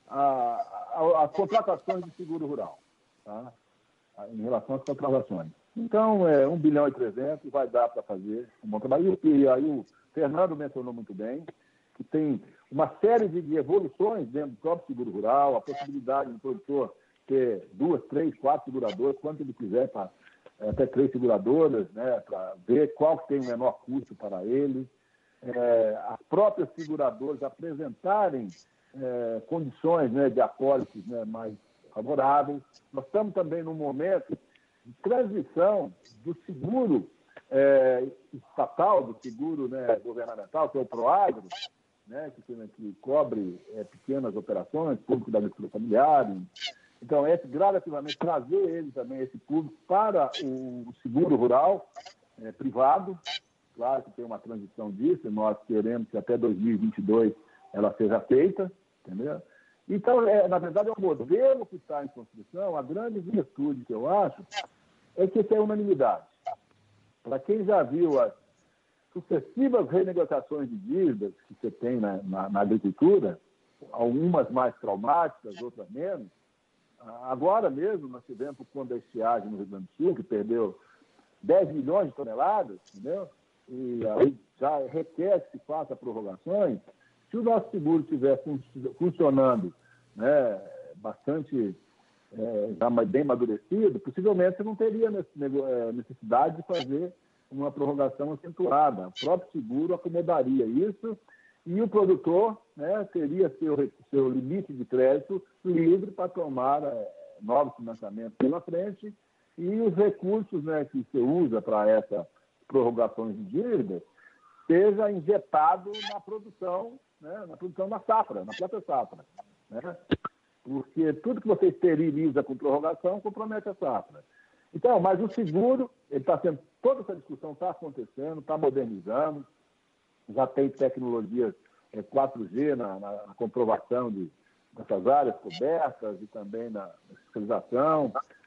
S2: às contratações de seguro rural, tá? Em relação às contratações. Então, é um bilhão e trezentos vai dar para fazer um bom trabalho. E aí o Fernando mencionou muito bem que tem uma série de evoluções dentro do próprio seguro rural, a possibilidade do produtor ter duas, três, quatro seguradoras, quanto ele quiser, para até três seguradoras, né, para ver qual que tem o menor custo para ele. É, as próprias seguradoras apresentarem é, condições, né, de apólices, né, mais favoráveis. Nós estamos também num momento de transição do seguro é, estatal, do seguro, né, governamental, que é o Proagro, né, que, que cobre é, pequenas operações, público da agricultura familiar. Então, é gradativamente trazer ele também, esse público, para o seguro rural é, privado. Claro que tem uma transição disso, nós queremos que até dois mil e vinte e dois ela seja feita, entendeu? Então, é, na verdade, é um modelo que está em construção. A grande virtude que eu acho é que isso é unanimidade. Para quem já viu as sucessivas renegociações de dívidas que você tem na, na, na agricultura, algumas mais traumáticas, outras menos, agora mesmo nós tivemos o fundo da estiagem no Rio Grande do Sul, que perdeu dez milhões de toneladas, entendeu? E aí já requer que se faça prorrogações. Se o nosso seguro estiver fun funcionando, né, bastante é, já bem amadurecido, possivelmente você não teria necessidade de fazer uma prorrogação acentuada. O próprio seguro acomodaria isso e o produtor, né, teria seu, seu limite de crédito livre para tomar é, novos financiamentos pela frente, e os recursos, né, que você usa para essas prorrogações de dívida seja injetado na produção, né, na produção da safra, na própria safra. Né? Porque tudo que você esteriliza com prorrogação compromete a safra. Então, mas o seguro, ele está sendo, toda essa discussão está acontecendo, está modernizando, já tem tecnologias é, quatro G na, na, na comprovação de, dessas áreas cobertas e também na, na fiscalização.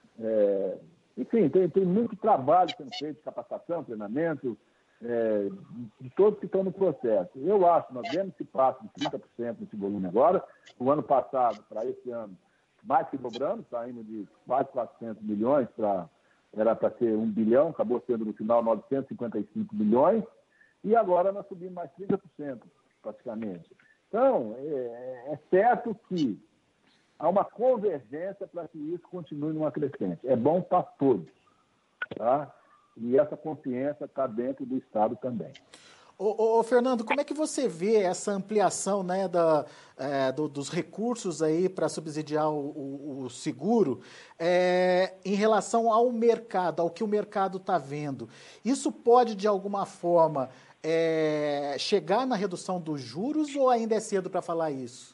S2: É, enfim, tem, tem muito trabalho sendo feito de capacitação, treinamento, é, de todos que estão no processo. Eu acho que nós vemos esse passo de trinta por cento desse volume agora. O ano passado, para esse ano, mais que dobrando, saindo de quase quatrocentos milhões para... era para ser um bilhão, acabou sendo no final novecentos e cinquenta e cinco milhões, e agora nós subimos mais trinta por cento, praticamente. Então, é, é certo que há uma convergência para que isso continue numa crescente. É bom para todos, tá? E essa consciência está dentro do Estado também.
S1: Ô, ô, ô, Fernando, como é que você vê essa ampliação, né, da, é, do, dos recursos aí para subsidiar o, o, o seguro é, em relação ao mercado, ao que o mercado está vendo? Isso pode, de alguma forma, é, chegar na redução dos juros ou ainda é cedo para falar isso?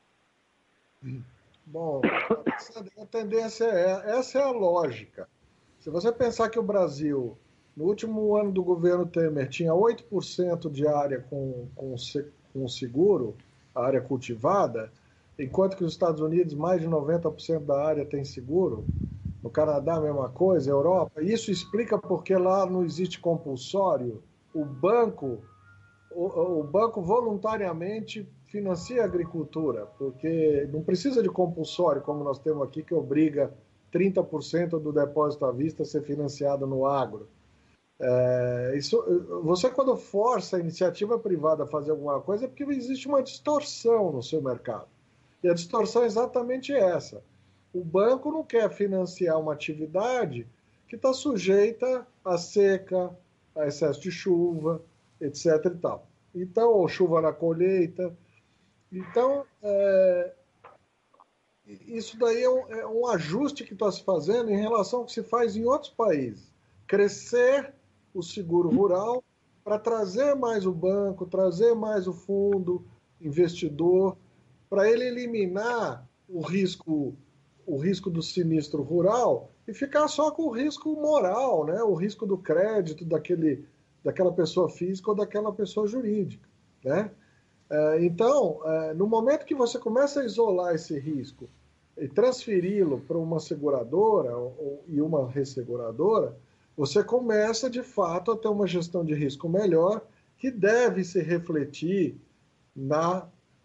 S3: Bom, a tendência é, essa é a lógica. Se você pensar que o Brasil, no último ano do governo Temer, tinha oito por cento de área com, com, com seguro, a área cultivada, enquanto que nos Estados Unidos mais de noventa por cento da área tem seguro, no Canadá a mesma coisa, Europa. Isso explica porque lá não existe compulsório. O banco, o, o banco voluntariamente financia a agricultura, porque não precisa de compulsório, como nós temos aqui, que obriga trinta por cento do depósito à vista a ser financiado no agro. É, isso, você, quando força a iniciativa privada a fazer alguma coisa, é porque existe uma distorção no seu mercado. E a distorção é exatamente essa. O banco não quer financiar uma atividade que está sujeita a seca, a excesso de chuva, etc e tal. Então, ou chuva na colheita. Então, é, isso daí é um, é um ajuste que está se fazendo em relação ao que se faz em outros países. Crescer o seguro rural para trazer mais o banco, trazer mais o fundo investidor, para ele eliminar o risco, o risco do sinistro rural e ficar só com o risco moral, né? O risco do crédito daquele, daquela pessoa física ou daquela pessoa jurídica, né? Então, no momento que você começa a isolar esse risco e transferi-lo para uma seguradora e uma resseguradora, você começa, de fato, a ter uma gestão de risco melhor, que deve se refletir na,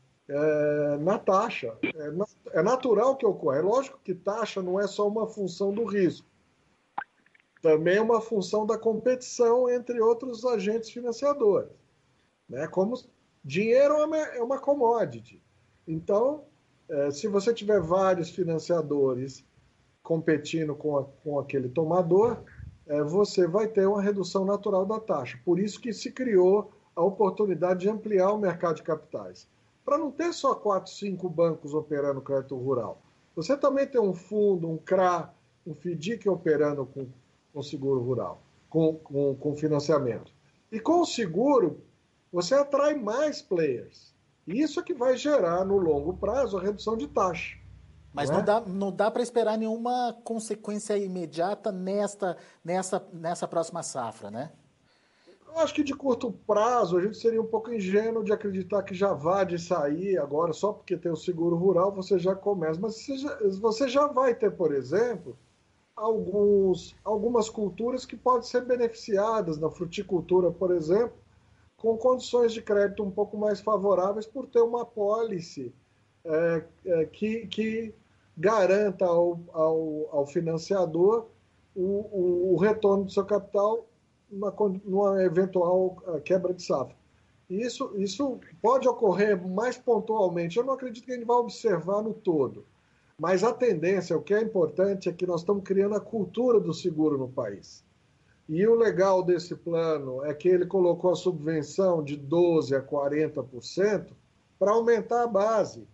S3: é, na taxa. É, é natural que ocorra. É lógico que taxa não é só uma função do risco. Também é uma função da competição entre outros agentes financiadores. Né? Como dinheiro é uma commodity. Então, se você tiver vários financiadores competindo com, a, com aquele tomador, você vai ter uma redução natural da taxa. Por isso que se criou a oportunidade de ampliar o mercado de capitais. Para não ter só quatro, cinco bancos operando crédito rural. Você também tem um fundo, um C R A, um FDIC operando com, com seguro rural, com, com, com financiamento. E com o seguro, você atrai mais players. E isso é que vai gerar, no longo prazo, a redução de taxa.
S1: Mas
S3: não,
S1: não
S3: é?
S1: dá, não dá para esperar nenhuma consequência imediata nesta, nessa, nessa próxima safra, né?
S3: Eu acho que de curto prazo a gente seria um pouco ingênuo de acreditar que já vá de sair agora, só porque tem o seguro rural, você já começa. Mas você já, você já vai ter, por exemplo, alguns, algumas culturas que podem ser beneficiadas na fruticultura, por exemplo, com condições de crédito um pouco mais favoráveis por ter uma apólice é, é, que, que garanta ao, ao, ao financiador o, o, o retorno do seu capital numa, numa eventual quebra de safra. Isso, isso pode ocorrer mais pontualmente. Eu não acredito que a gente vai observar no todo. Mas a tendência, o que é importante, é que nós estamos criando a cultura do seguro no país. E o legal desse plano é que ele colocou a subvenção de doze por cento a quarenta por cento para aumentar a base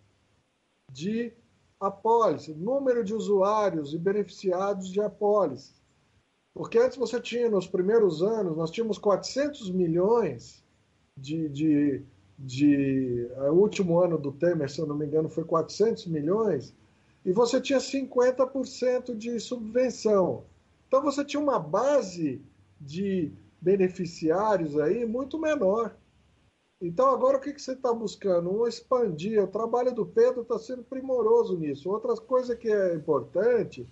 S3: de apólice, número de usuários e beneficiados de apólice. Porque antes você tinha, nos primeiros anos, nós tínhamos quatrocentos milhões de... de, de o último ano do Temer, se eu não me engano, foi quatrocentos milhões, e você tinha cinquenta por cento de subvenção. Então você tinha uma base de beneficiários aí muito menor. Então agora o que você está buscando? Um expandir. O trabalho do Pedro está sendo primoroso nisso. Outra coisa que é importante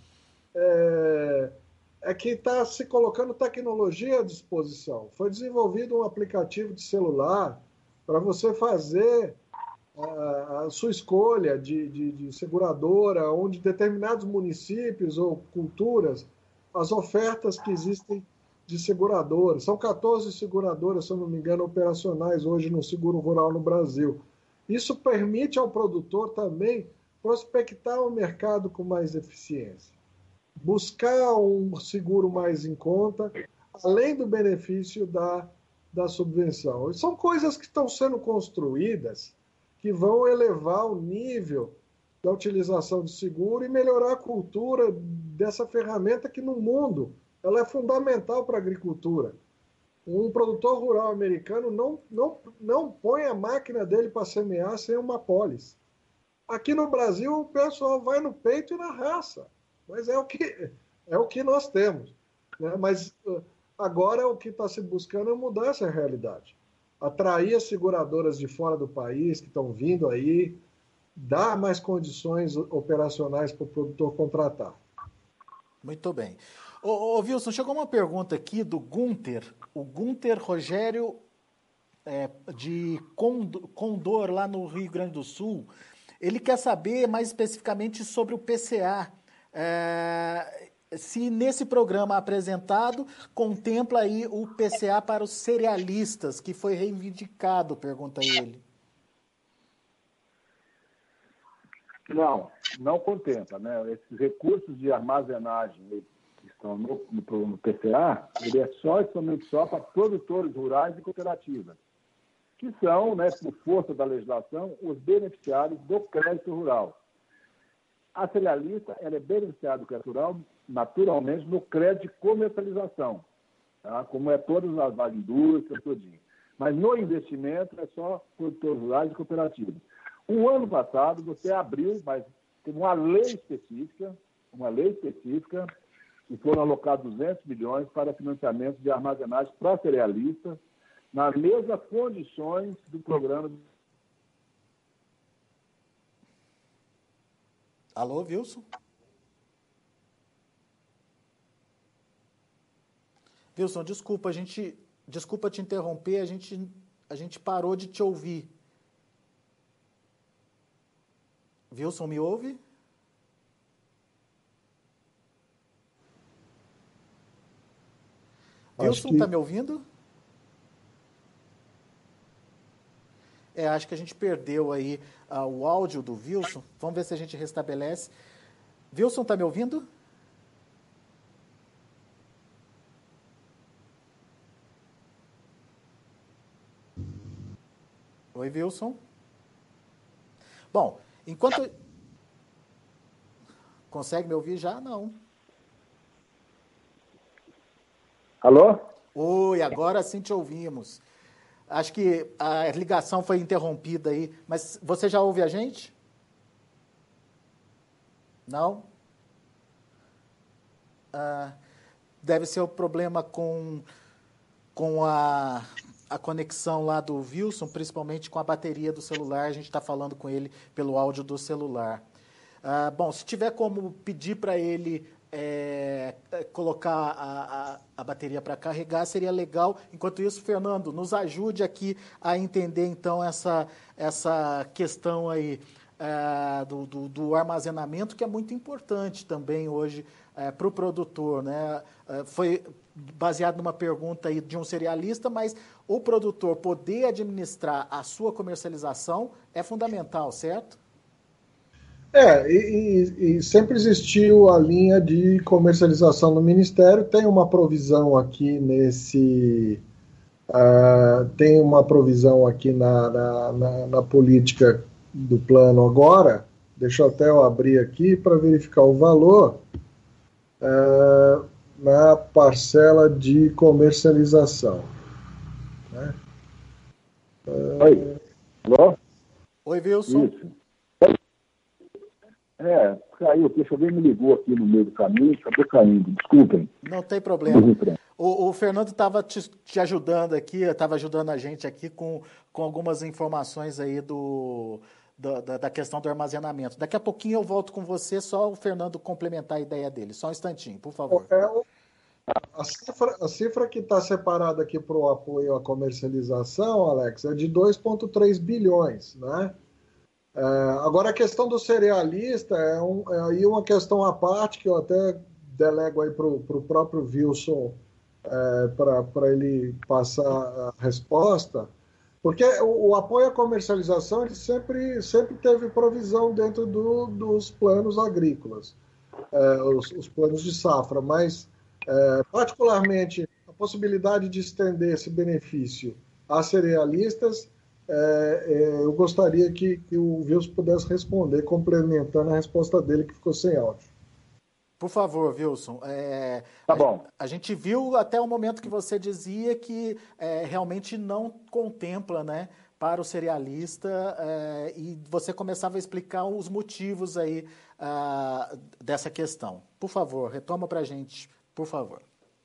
S3: é, é que está se colocando tecnologia à disposição. Foi desenvolvido um aplicativo de celular para você fazer a, a sua escolha de, de, de seguradora, onde determinados municípios ou culturas, as ofertas que existem de seguradoras. São quatorze seguradoras, se eu não me engano, operacionais hoje no seguro rural no Brasil. Isso permite ao produtor também prospectar o mercado com mais eficiência, buscar um seguro mais em conta, além do benefício da, da subvenção. E são coisas que estão sendo construídas que vão elevar o nível da utilização de seguro e melhorar a cultura dessa ferramenta que no mundo ela é fundamental para a agricultura. Um produtor rural americano não, não, não põe a máquina dele para semear sem uma apólice. Aqui no Brasil o pessoal vai no peito e na raça, mas é o que, é o que nós temos. Né? Mas agora o que está se buscando é mudar essa realidade. Atrair as seguradoras de fora do país que estão vindo aí, dar mais condições operacionais para o produtor contratar.
S1: Muito bem. Ô, ô Wilson, chegou uma pergunta aqui do Gunter, o Gunter Rogério é, de Condor, lá no Rio Grande do Sul. Ele quer saber mais especificamente sobre o P C A. É, se nesse programa apresentado contempla aí o P C A para os cerealistas, que foi reivindicado, pergunta ele.
S2: Não, não contempla, né? Esses recursos de armazenagem que estão no, no P C A, ele é só e somente só para produtores rurais e cooperativas. que são, né, por força da legislação, os beneficiários do crédito rural. A cerealista ela é beneficiária do crédito rural, naturalmente, no crédito de comercialização, tá? Como é todas as, as indústrias, tudinho. Mas no investimento é só produtores rurais e cooperativas. O ano passado, você abriu, mas tem uma lei específica, uma lei específica, e foram alocados duzentos milhões para financiamento de armazenagem para cerealistas, nas mesmas condições do programa.
S1: Alô, Wilson? Wilson, desculpa, a gente, desculpa te interromper, a gente, a gente parou de te ouvir. Wilson, me ouve? Wilson, está que... me ouvindo? É, acho que a gente perdeu aí uh, o áudio do Wilson. Vamos ver se a gente restabelece. Wilson, está me ouvindo? Oi, Wilson. Bom, enquanto... Consegue me ouvir já? Não.
S2: Alô?
S1: Oi, agora sim te ouvimos. Acho que a ligação foi interrompida aí, mas você já ouve a gente? Não? Ah, deve ser o problema com, com a, a conexão lá do Wilson, principalmente com a bateria do celular. A gente está falando com ele pelo áudio do celular. Ah, bom, se tiver como pedir para ele é, colocar a, a, a bateria para carregar, seria legal. Enquanto isso, Fernando, nos ajude aqui a entender, então, essa, essa questão aí é, do, do, do armazenamento, que é muito importante também hoje é, para o produtor, né? É, foi baseado numa pergunta aí de um cerealista, mas o produtor poder administrar a sua comercialização é fundamental, certo?
S3: É, e, e sempre existiu a linha de comercialização no Ministério. Tem uma provisão aqui nesse... Uh, tem uma provisão aqui na, na, na, na política do plano agora. Deixa eu até eu abrir aqui para verificar o valor. Uh, na parcela de comercialização. Né?
S2: Uh, Oi. Alô?
S1: Oi, Wilson.
S2: Isso. É, caiu, porque alguém me ligou aqui no meio do caminho, acabou caindo, desculpem.
S1: Não tem problema. O, o Fernando estava te, te ajudando aqui, estava ajudando a gente aqui com, com algumas informações aí do, do, da, da questão do armazenamento. Daqui a pouquinho eu volto com você, só o Fernando complementar a ideia dele. Só um instantinho, por favor.
S3: A cifra, a cifra que está separada aqui para o apoio à comercialização, Alex, é de dois vírgula três bilhões, né? É, agora, a questão do cerealista é, um, é aí uma questão à parte que eu até delego aí para o próprio Wilson é, para ele passar a resposta, porque o, o apoio à comercialização ele sempre, sempre teve provisão dentro do, dos planos agrícolas, é, os, os planos de safra, mas é, particularmente a possibilidade de estender esse benefício a cerealistas. É, é, eu gostaria que, que o Wilson pudesse responder, complementando a resposta dele, que ficou sem áudio.
S1: Por favor, Wilson. É,
S2: tá
S1: a,
S2: bom.
S1: A gente viu até o momento que você dizia que é, realmente não contempla, né, para o cerealista, é, e você começava a explicar os motivos aí ah, dessa questão. Por favor, retoma para a gente, por favor.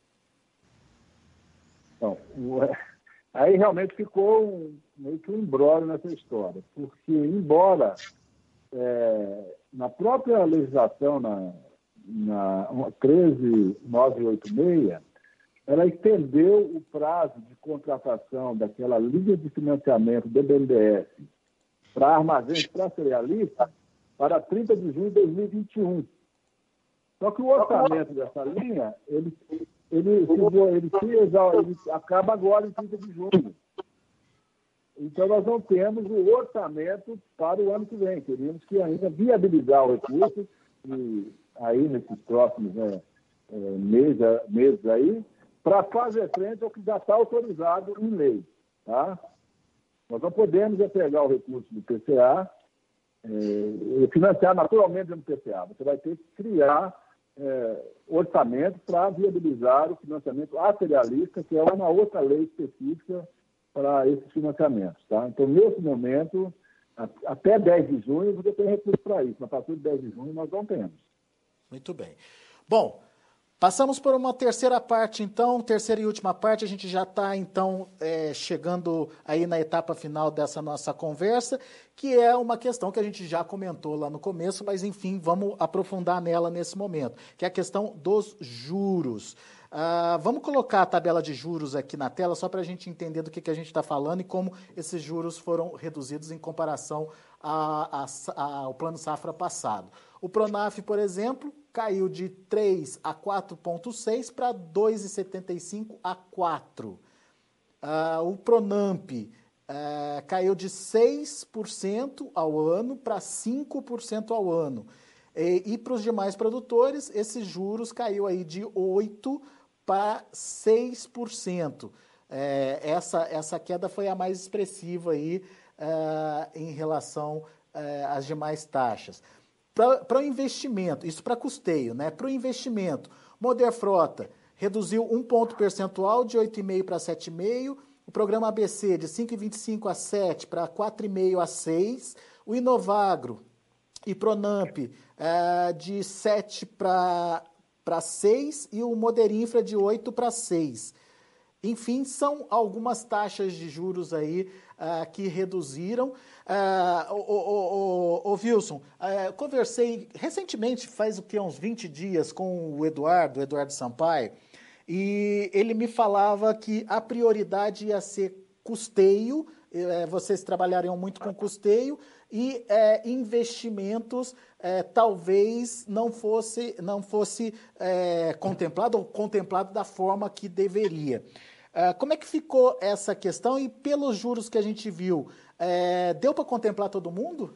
S2: Bom, aí realmente ficou um, meio que um imbróglio nessa história, porque embora é, na própria legislação, na, na treze mil novecentos e oitenta e seis, ela estendeu o prazo de contratação daquela linha de financiamento do B N D E S para armazéns para cerealistas para trinta de junho de dois mil e vinte e um. Só que o orçamento dessa linha, ele, ele, ele, ele, ele acaba agora em trinta de junho. Então, nós não temos o orçamento para o ano que vem. Teríamos que ainda viabilizar o recurso e aí, nesses próximos né, meses, meses aí, para fazer frente ao que já está autorizado em lei. Tá? Nós não podemos é pegar o recurso do P C A é, e financiar naturalmente no P C A. Você vai ter que criar é, orçamento para viabilizar o financiamento aterialista, que é uma outra lei específica para esses financiamentos. Tá? Então, nesse momento, até dez de junho, você tem recurso para isso. A partir de dez de junho, nós não temos.
S1: Muito bem. Bom, passamos por uma terceira parte, então, terceira e última parte. A gente já está, então, é, chegando aí na etapa final dessa nossa conversa, que é uma questão que a gente já comentou lá no começo, mas, enfim, vamos aprofundar nela nesse momento, que é a questão dos juros. Uh, vamos colocar a tabela de juros aqui na tela, só para a gente entender do que, que a gente está falando e como esses juros foram reduzidos em comparação a, a, a, ao Plano Safra passado. O Pronaf, por exemplo, caiu de três a quatro vírgula seis para dois vírgula setenta e cinco a quatro. Uh, o Pronamp uh, caiu de seis por cento ao ano para cinco por cento ao ano. E, e para os demais produtores, esses juros caiu aí de oito por cento para seis por cento. É, essa, essa queda foi a mais expressiva aí, uh, em relação uh, às demais taxas. Para o investimento, isso para custeio, né? Para o investimento, Moderfrota reduziu um ponto percentual de oito vírgula cinco para sete vírgula cinco, o programa A B C de cinco vírgula vinte e cinco a sete para quatro vírgula cinco a seis, o Inovagro e Pronamp uh, de sete para seis e o Moderinfra de oito para seis. Enfim, são algumas taxas de juros aí uh, que reduziram. Uh, o, o, o, o Wilson, uh, conversei recentemente, faz o que, uns vinte dias, com o Eduardo, o Eduardo Sampaio, e ele me falava que a prioridade ia ser custeio, eh, vocês trabalhariam muito com custeio, e eh, investimentos eh, talvez não fosse, não fosse eh, contemplado ou contemplado da forma que deveria. Uh, como é que ficou essa questão e pelos juros que a gente viu, eh, deu para contemplar todo mundo?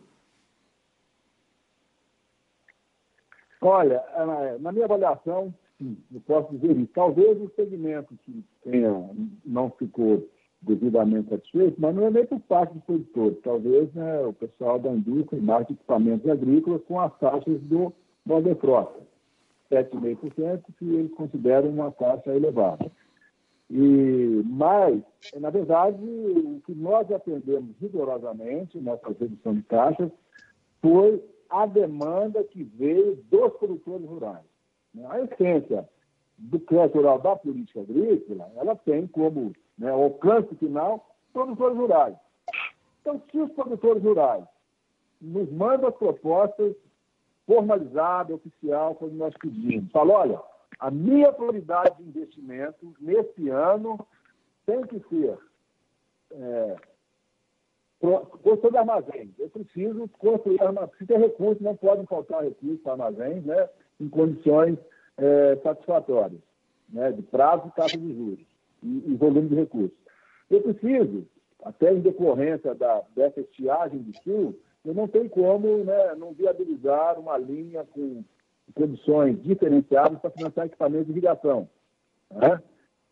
S2: Olha, na minha avaliação, sim, eu posso dizer isso. Talvez o segmento que tenha, não ficou devidamente satisfeito, mas não é nem por parte do produtor. Talvez, né, o pessoal da indústria e mais de equipamentos agrícolas com as taxas do Moderfrota, sete vírgula cinco por cento, que eles consideram uma taxa elevada. E, mas, na verdade, o que nós atendemos rigorosamente nessa redução de taxas foi a demanda que veio dos produtores rurais. A essência do crédito rural da política agrícola, ela tem como, né, alcance final produtores rurais. Então, se os produtores rurais nos mandam as propostas formalizadas, oficial, como nós pedimos, falam, olha, a minha prioridade de investimento nesse ano tem que ser é, construção de armazéns. Eu preciso construir armazéns. Se tem recursos, não podem faltar recursos para armazéns, né, em condições é, satisfatórias, né, de prazo e taxa de juros e, e volume de recursos. Eu preciso, até em decorrência da, dessa estiagem do sul, eu não tenho como, né, não viabilizar uma linha com condições diferenciadas para financiar equipamentos de irrigação. Né?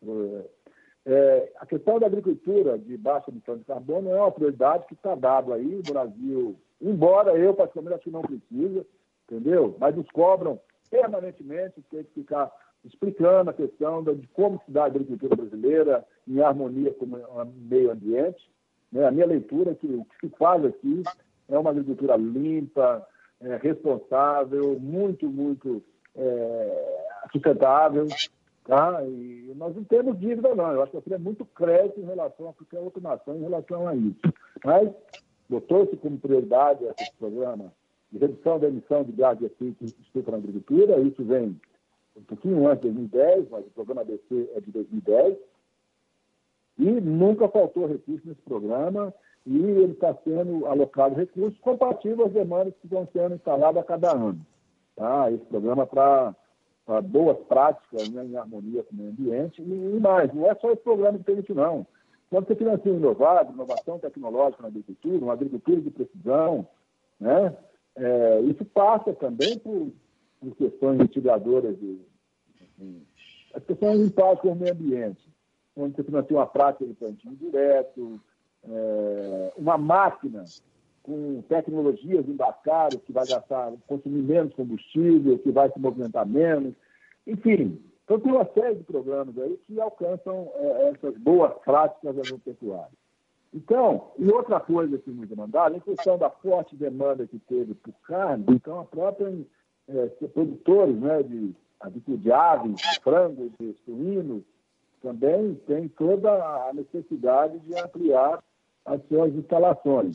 S2: É, a questão da agricultura de baixa emissão de carbono é uma prioridade que está dado aí no Brasil, embora eu, particularmente, acho que não precisa, entendeu? Mas nos cobram permanentemente, tem que ficar explicando a questão de como se dá a agricultura brasileira em harmonia com o meio ambiente. Né? A minha leitura é que o que se faz aqui é uma agricultura limpa, É, responsável, muito, muito é, sustentável, tá? E nós não temos dívida, não. Eu acho que eu queria muito crédito em relação a qualquer outra nação em relação a isso. Mas botou-se como prioridade esse programa de redução da emissão de gás de efeito estufa na agricultura. Isso vem um pouquinho antes de dois mil e dez, mas o programa A B C é de dois mil e dez. E nunca faltou recurso nesse programa. E ele está sendo alocado recursos compatíveis às demandas que estão sendo instaladas a cada ano. Tá? Esse programa para boas práticas, né, em harmonia com o meio ambiente. E, e mais, não é só esse programa que tem isso, não. Quando você financia inovado, inovação tecnológica na agricultura, uma agricultura de precisão, né, é, isso passa também por, por questões mitigadoras, de, de, as questões em paz com o meio ambiente. Quando você financia uma prática de plantio direto, é, uma máquina com tecnologias embarcadas que vai gastar, consumir menos combustível, que vai se movimentar menos, enfim. Então, tem uma série de programas aí que alcançam é, essas boas práticas agropecuárias. Então, e outra coisa que nos demandaram, em função da forte demanda que teve por carne, então a própria é, produtores, né, de, de aves, de frango, de suínos, também tem toda a necessidade de ampliar as suas instalações.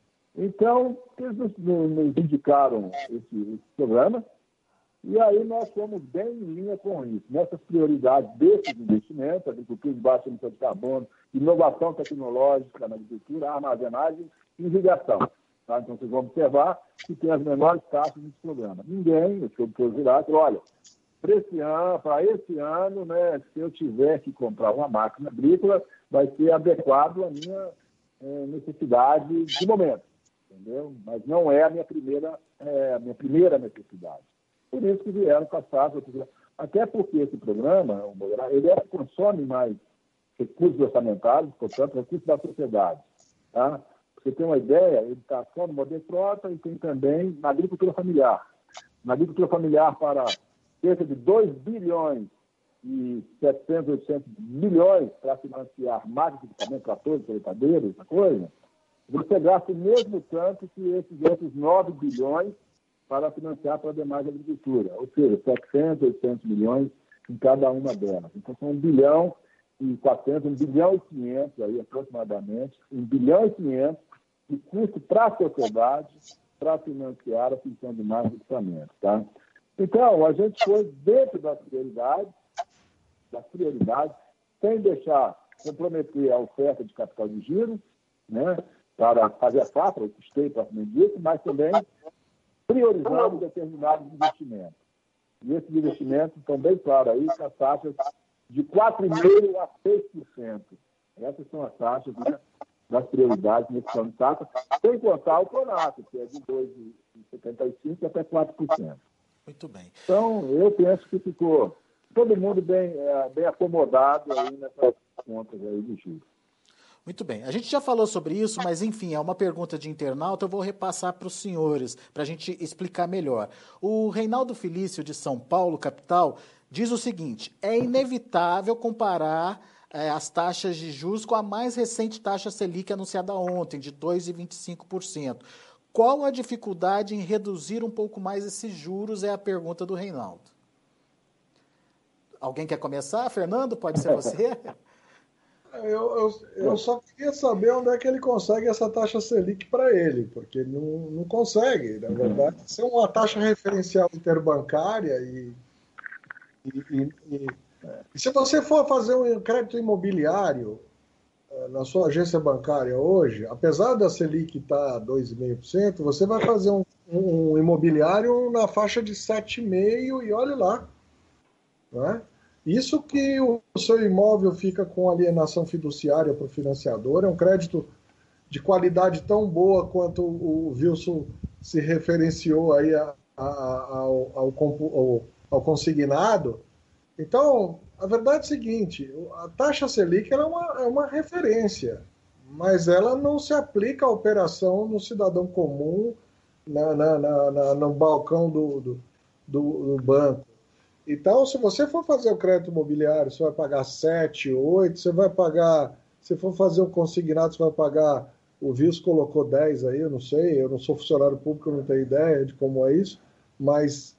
S2: Então, eles nos, nos indicaram esse, esse programa, e aí nós fomos bem em linha com isso. Nessas prioridades desses investimentos, agricultura de baixa emissão de carbono, inovação tecnológica na agricultura, armazenagem e irrigação. Tá? Então, vocês vão observar que tem as menores taxas nesse programa. Ninguém, os produtores viraram, olha, para esse ano, para esse ano, né, se eu tiver que comprar uma máquina agrícola, vai ser adequado à minha é, necessidade de momento, entendeu? Mas não é a minha primeira, é, a minha primeira necessidade. Por isso que vieram com as taxas. Até porque esse programa, ele é que consome mais recursos orçamentários, portanto, recursos da sociedade. Tá? Para você ter uma ideia, ele está só no modelo frota e tem também na agricultura familiar. Na agricultura familiar para cerca de dois bilhões e setecentos, oitocentos milhões para financiar máquinas de equipamento, tratores, colheitadeiros, essa coisa, você gasta o mesmo tanto que esses outros nove bilhões para financiar para a demais agricultura, ou seja, setecentos, oitocentos milhões em cada uma delas. Então, são um bilhão e quatrocentos, um bilhão e quinhentos, aí, aproximadamente, um bilhão e quinhentos de custo para a sociedade para financiar a aquisição de mais equipamentos. Tá? Então, a gente foi dentro das prioridades, das prioridades, sem deixar comprometer a oferta de capital de giro, né, para fazer a safra, o custeio propriamente dito, mas também priorizando determinados investimentos. E esses investimentos estão bem claros aí, com as taxas de quatro vírgula cinco por cento a seis por cento. Essas são as taxas, né, das prioridades nesse plano de taxa, sem contar o Pronaf, que é de dois vírgula setenta e cinco por cento até quatro por cento.
S1: Muito bem.
S2: Então, eu penso que ficou todo mundo bem, é, bem acomodado aí nessas contas aí de juros.
S1: Muito bem. A gente já falou sobre isso, mas, enfim, é uma pergunta de internauta, eu vou repassar para os senhores, para a gente explicar melhor. O Reinaldo Felício, de São Paulo, capital, diz o seguinte: é inevitável comparar é, as taxas de juros com a mais recente taxa Selic anunciada ontem, de dois vírgula vinte e cinco por cento. Qual a dificuldade em reduzir um pouco mais esses juros? É a pergunta do Reinaldo. Alguém quer começar? Fernando, pode ser você?
S3: Eu, eu, eu só queria saber onde é que ele consegue essa taxa Selic para ele, porque ele não, não consegue, na verdade. Isso é uma taxa referencial interbancária e, e, e, e, e se você for fazer um crédito imobiliário na sua agência bancária hoje, apesar da Selic estar dois vírgula cinco por cento, você vai fazer um, um imobiliário na faixa de sete vírgula cinco por cento e olhe lá, não é? Isso que o seu imóvel fica com alienação fiduciária para o financiador, é um crédito de qualidade tão boa quanto o Wilson se referenciou aí a, a, ao, ao, ao, ao consignado. Então, a verdade é a seguinte, a taxa Selic ela é, uma, é uma referência, mas ela não se aplica à operação no cidadão comum, na, na, na, na, no balcão do, do, do, do banco. Então, se você for fazer o crédito imobiliário, você vai pagar sete, oito, você vai pagar, se for fazer um consignado, você vai pagar, o Wilson colocou dez aí, eu não sei, eu não sou funcionário público, eu não tenho ideia de como é isso, mas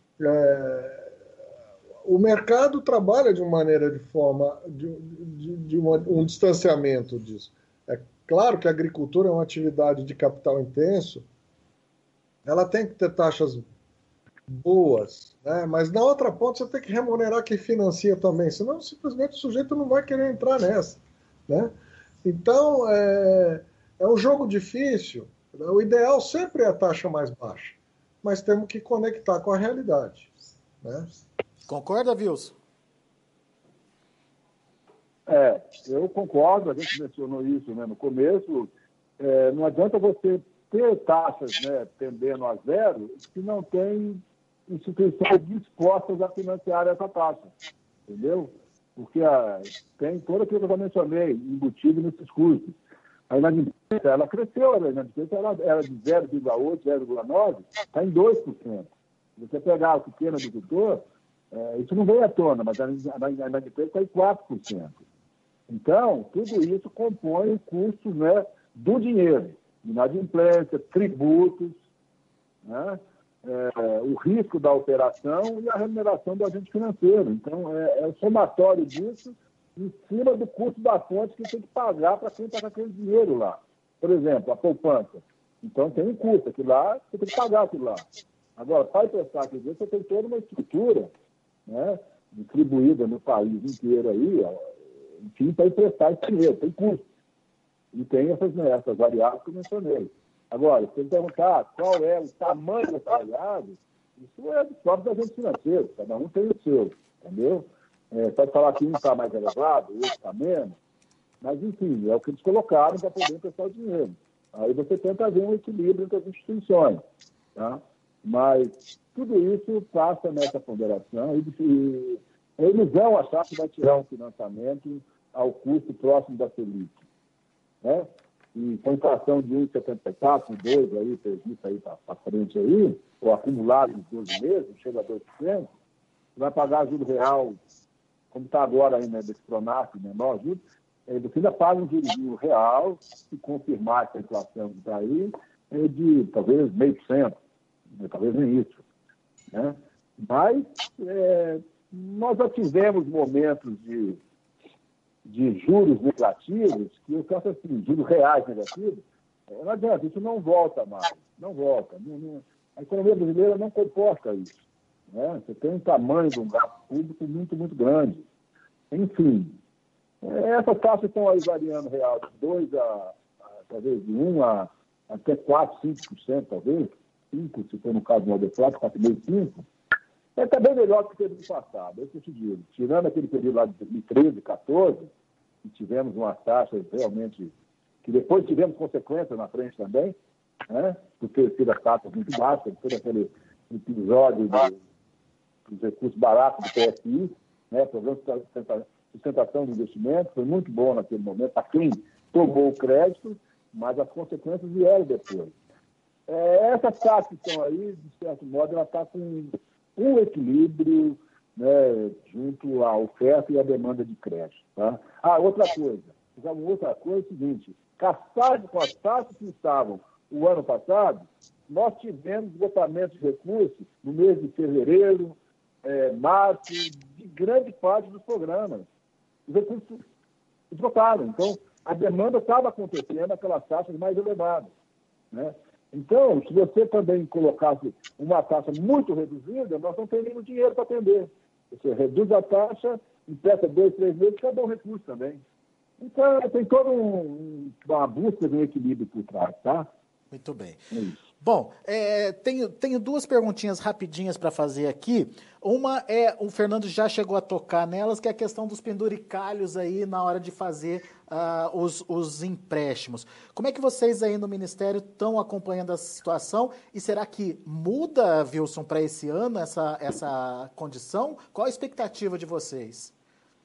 S3: é, o mercado trabalha de uma maneira, de forma, de, de, de uma, um distanciamento disso. É claro que a agricultura é uma atividade de capital intenso, ela tem que ter taxas boas, né? Mas na outra ponta você tem que remunerar quem financia também, senão simplesmente o sujeito não vai querer entrar nessa, né? Então é, é um jogo difícil, né? O ideal sempre é a taxa mais baixa, mas temos que conectar com a realidade, né?
S1: Concorda, Wilson?
S2: É, eu concordo, a gente mencionou isso, né, no começo, é, não adianta você ter taxas, né, tendendo a zero se não tem instituições dispostas a financiar essa taxa, entendeu? Porque a, tem todo aquilo que eu já mencionei, embutido nesses custos. A inadimplência, ela cresceu, a inadimplência era, era de zero vírgula oito, zero vírgula nove, está em dois por cento. Se você pegar o pequeno agricultor, é, isso não veio à tona, mas a inadimplência está em quatro por cento. Então, tudo isso compõe o custo, né, do dinheiro. Inadimplência, tributos, né, é, o risco da operação e a remuneração do agente financeiro. Então, é, é o somatório disso em cima do custo da fonte que tem que pagar para quem está com aquele dinheiro lá. Por exemplo, a poupança. Então, tem um custo. Aquilo lá, você tem que pagar aquilo lá. Agora, para emprestar aquilo, você tem toda uma estrutura, né, distribuída no país inteiro aí, enfim, para emprestar esse dinheiro. Tem custo. E tem essas, né, essas variáveis que eu mencionei. Agora, se você perguntar qual é o tamanho dessa variável, isso é dos próprios agentes financeiros. Cada um tem o seu, entendeu? É, pode falar que um está mais elevado, o outro está menos, mas, enfim, é o que eles colocaram para poder emprestar o dinheiro. Aí você tenta ver um equilíbrio entre as instituições, tá? Mas tudo isso passa nessa ponderação e, e é ilusão achar que vai tirar um financiamento ao custo próximo da Selic, né? E com inflação de um vírgula setenta e quatro, dois aí, previsto aí para frente aí, ou acumulado em doze meses, chega a dois por cento, vai pagar juro real, como está agora aí, né, desse Pronaf, menor juro, você ainda paga um juro real, se confirmar essa inflação que está aí, é de talvez meio por cento, talvez nem isso, né? Mas é, nós já tivemos momentos de, de juros negativos, que eu faço assim, juros reais negativos, não adianta, isso não volta mais, não volta. Não, não, a economia brasileira não comporta isso, né? Você tem um tamanho de um gasto público muito, muito grande. Enfim, essas taxas estão aí variando real de dois a, a talvez de um a até quatro, cinco por cento, talvez, cinco, se for no caso do Aldeflato, quatro vírgula cinco por cento. É também melhor do que teve no passado, é isso que eu te digo. Tirando aquele período lá de dois mil e treze, quatorze, que tivemos uma taxa realmente, que depois tivemos consequências na frente também, né, por ter sido as taxas muito baixas, todo aquele episódio do, dos recursos baratos do P S I, né, programa de sustentação do investimento, foi muito bom naquele momento, para quem tomou o crédito, mas as consequências vieram depois. É, essas taxas que estão aí, de certo modo, ela está com um equilíbrio, né, junto à oferta e à demanda de crédito. Tá? Ah, outra coisa. Uma outra coisa é o seguinte, com as taxas que estavam o ano passado, nós tivemos esgotamento de recursos no mês de fevereiro, é, março, de grande parte dos programas. Os recursos esgotaram. Então, a demanda estava acontecendo naquelas taxas mais elevadas, né? Então, se você também colocasse uma taxa muito reduzida, nós não teríamos dinheiro para atender. Você reduz a taxa, empresta dois, três meses, acabou o recurso também. Então, tem toda um, uma busca de um equilíbrio por trás, tá?
S1: Muito bem.
S2: É isso.
S1: Bom, é, tenho, tenho duas perguntinhas rapidinhas para fazer aqui. Uma é, o Fernando já chegou a tocar nelas, que é a questão dos penduricalhos aí na hora de fazer uh, os, os empréstimos. Como é que vocês aí no Ministério estão acompanhando essa situação? E será que muda, Wilson, para esse ano essa, essa condição? Qual a expectativa de vocês?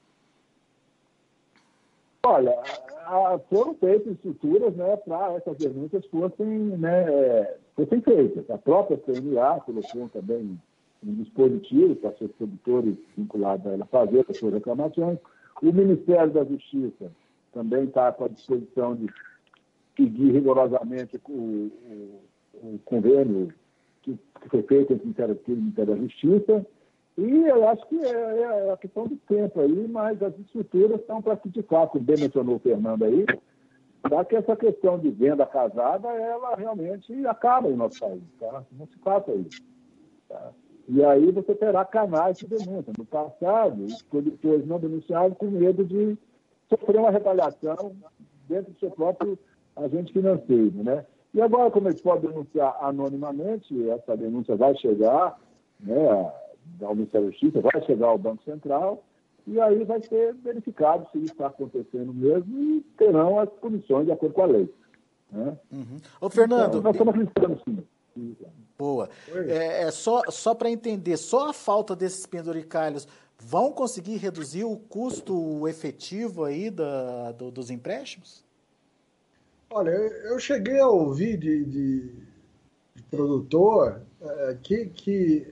S2: Olha, a, foram feitas estruturas, né, para essas denúncias fossem, né, fossem feitas. A própria C N A colocou também um dispositivo para seus produtores vinculados a ela fazer as suas reclamações. O Ministério da Justiça também está com a disposição de seguir rigorosamente o, o, o convênio que, que foi feito entre o Ministério Público e o Ministério da Justiça. E eu acho que é, é a questão do tempo aí, mas as estruturas estão para que, de fato, como bem mencionou o Fernando aí, para que essa questão de venda casada, ela realmente acaba no nosso país, tá? Não se faça isso, tá? E aí você terá canais de denúncia. No passado, os produtores não denunciavam com medo de sofrer uma retaliação dentro do seu próprio agente financeiro, né? E agora, como eles podem denunciar anonimamente, essa denúncia vai chegar, né, ao Ministério da Justiça, vai chegar ao Banco Central, e aí vai ser verificado se isso está acontecendo mesmo e terão as punições de acordo com a lei, né?
S1: Uhum. Ô, Fernando...
S2: Então, nós estamos acreditando, sim.
S1: Boa. É, é só só para entender, só a falta desses penduricalhos vão conseguir reduzir o custo efetivo aí da, do, dos empréstimos?
S3: Olha, eu cheguei a ouvir de, de, de produtor é, que, que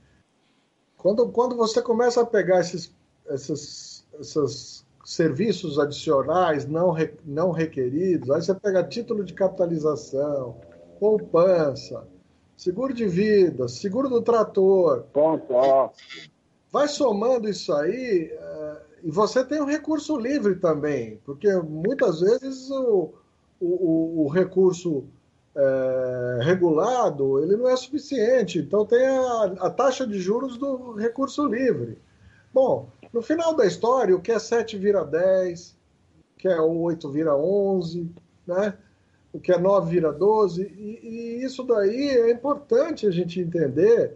S3: quando, quando você começa a pegar esses, esses, esses serviços adicionais não, re, não requeridos, aí você pega título de capitalização, poupança, seguro de vida, seguro do trator.
S2: Consórcio.
S3: Vai somando isso aí, uh, e você tem o recurso livre também, porque muitas vezes o, o, o recurso é, regulado ele não é suficiente, então tem a, a taxa de juros do recurso livre. Bom, no final da história, o que é sete vira dez, o que é oito vira onze, né? O que é nove vira doze, e, e isso daí é importante a gente entender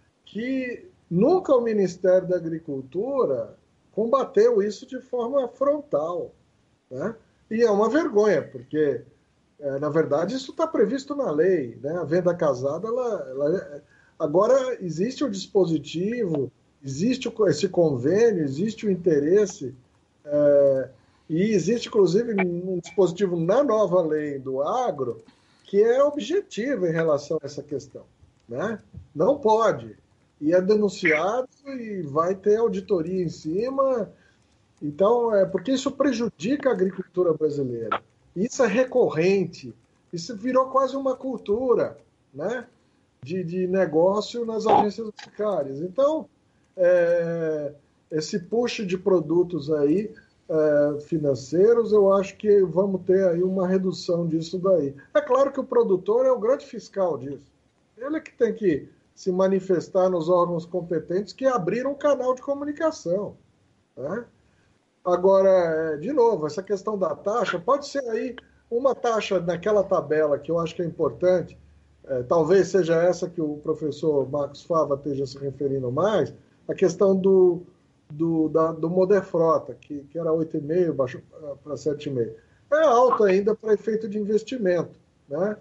S3: que nunca o Ministério da Agricultura combateu isso de forma frontal, né? E é uma vergonha, porque, é, na verdade, isso está previsto na lei, né? A venda casada, ela, ela... agora existe o dispositivo, existe esse convênio, existe o interesse, é... e existe, inclusive, um dispositivo na nova lei do agro que é objetivo em relação a essa questão, né? Não pode. E é denunciado e vai ter auditoria em cima. Então, é porque isso prejudica a agricultura brasileira. Isso é recorrente. Isso virou quase uma cultura, né, de, de negócio nas agências bancárias. Então, é, esse push de produtos aí é, financeiros, eu acho que vamos ter aí uma redução disso daí. É claro que o produtor é o grande fiscal disso. Ele é que tem que se manifestar nos órgãos competentes que abriram um canal de comunicação, né? Agora, de novo, essa questão da taxa, pode ser aí uma taxa naquela tabela que eu acho que é importante, é, talvez seja essa que o professor Marcos Fava esteja se referindo mais, a questão do, do, da, do Moderfrota, que, que era oito vírgula cinco, baixou para sete vírgula cinco. É alto ainda para efeito de investimento, né?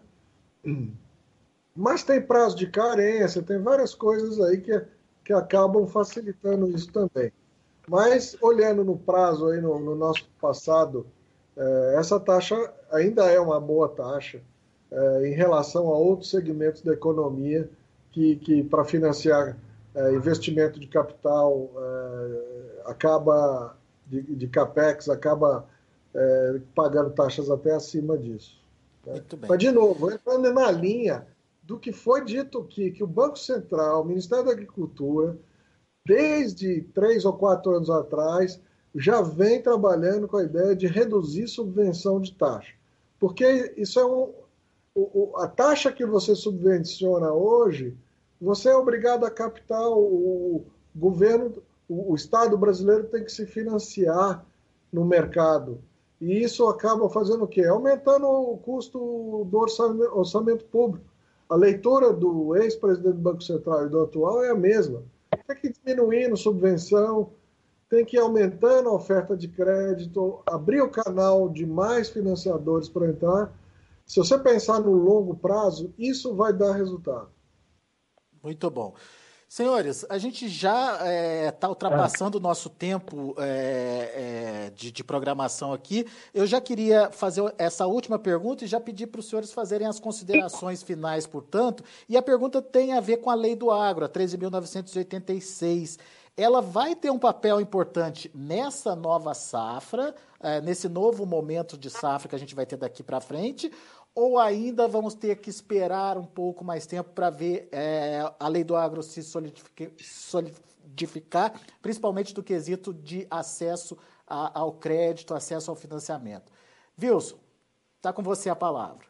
S3: Mas tem prazo de carência, tem várias coisas aí que, que acabam facilitando isso também. Mas, olhando no prazo, aí no, no nosso passado, eh, essa taxa ainda é uma boa taxa eh, em relação a outros segmentos da economia que, que para financiar eh, investimento de capital, eh, acaba, de, de capex, acaba eh, pagando taxas até acima disso, né?
S1: Muito bem.
S3: Mas, de novo, entrando na linha do que foi dito aqui, que o Banco Central, o Ministério da Agricultura, desde três ou quatro anos atrás, já vem trabalhando com a ideia de reduzir subvenção de taxa. Porque isso é um, o, a taxa que você subvenciona hoje, você é obrigado a captar, o governo, o, o Estado brasileiro tem que se financiar no mercado. E isso acaba fazendo o quê? Aumentando o custo do orçamento, orçamento público. A leitura do ex-presidente do Banco Central e do atual é a mesma. Tem que ir diminuindo subvenção, tem que ir aumentando a oferta de crédito, abrir o canal de mais financiadores para entrar. Se você pensar no longo prazo, isso vai dar resultado.
S1: Muito bom. Senhores, a gente já está é, ultrapassando o nosso tempo é, é, de, de programação aqui. Eu já queria fazer essa última pergunta e já pedir para os senhores fazerem as considerações finais, portanto. E a pergunta tem a ver com a Lei do Agro, a treze mil novecentos e oitenta e seis. Ela vai ter um papel importante nessa nova safra, é, nesse novo momento de safra que a gente vai ter daqui para frente, ou ainda vamos ter que esperar um pouco mais tempo para ver é, a Lei do Agro se solidificar, solidificar, principalmente do quesito de acesso a, ao crédito, acesso ao financiamento? Wilson, está com você a palavra.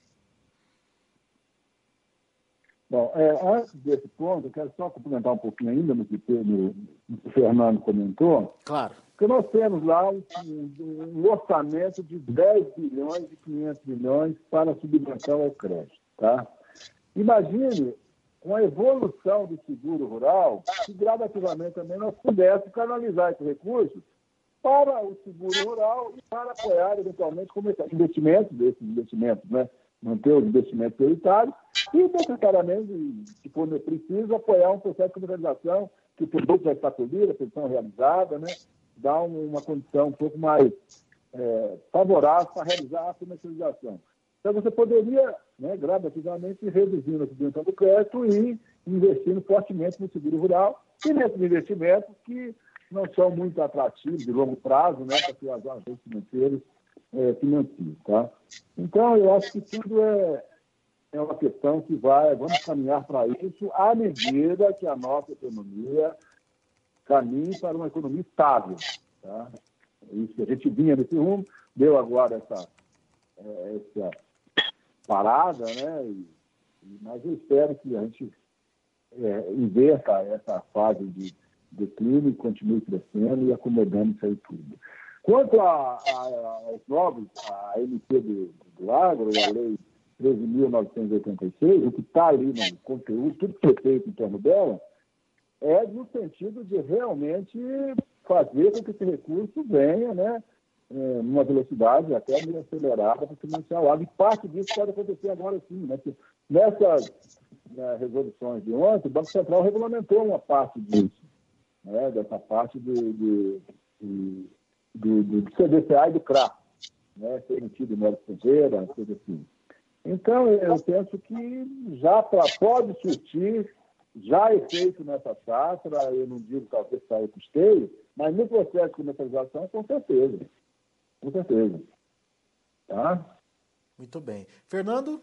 S2: Bom, é, antes desse ponto, eu quero só complementar um pouquinho ainda no que, no, no que o Fernando comentou.
S1: Claro.
S2: Porque nós temos lá um, um orçamento de dez bilhões e quinhentos milhões para subvenção ao crédito. Tá? Imagine com a evolução do seguro rural, que gradativamente também nós pudéssemos canalizar esses recursos para o seguro rural e para apoiar, eventualmente, investimentos desses investimentos, né? Manter os investimentos prioritários e, necessariamente, se for preciso, apoiar um processo de comercialização, que o produto já está colhido, a produção realizada, né? Dá uma condição um pouco mais é, favoráveis para realizar a comercialização. Então, você poderia, né, gradativamente, ir reduzindo a subvenção do crédito e investindo fortemente no seguro rural e nesses investimentos que não são muito atrativos de longo prazo, né, para que os agentes financeiros é, financiem. Tá? Então, eu acho que tudo é, é uma questão que vai, vamos caminhar para isso à medida que a nossa economia caminhe para uma economia estável. Tá? Isso que a gente vinha nesse rumo, deu agora essa, é, essa parada, né? E, mas eu espero que a gente é, inverta essa fase de declínio e continue crescendo e acomodando isso aí tudo. Quanto a, a, aos novos, a M P do, do Agro, a Lei treze mil novecentos e oitenta e seis, o que está ali no conteúdo, tudo que foi feito em torno dela, é no sentido de realmente fazer com que esse recurso venha, né, é, numa velocidade até meio acelerada para financiar o agro. E parte disso pode acontecer agora sim. Né? Nessas né, resoluções de ontem, o Banco Central regulamentou uma parte disso, né, dessa parte do, do, do, do, do C D C A e do C R A, né, ser emitido em modo estrangeira, coisa assim. Então, eu penso que já pra, pode surtir, já é feito nessa safra, eu não digo talvez saia custeio, mas no processo de comercialização, com certeza. Com certeza. Tá?
S1: Muito bem. Fernando?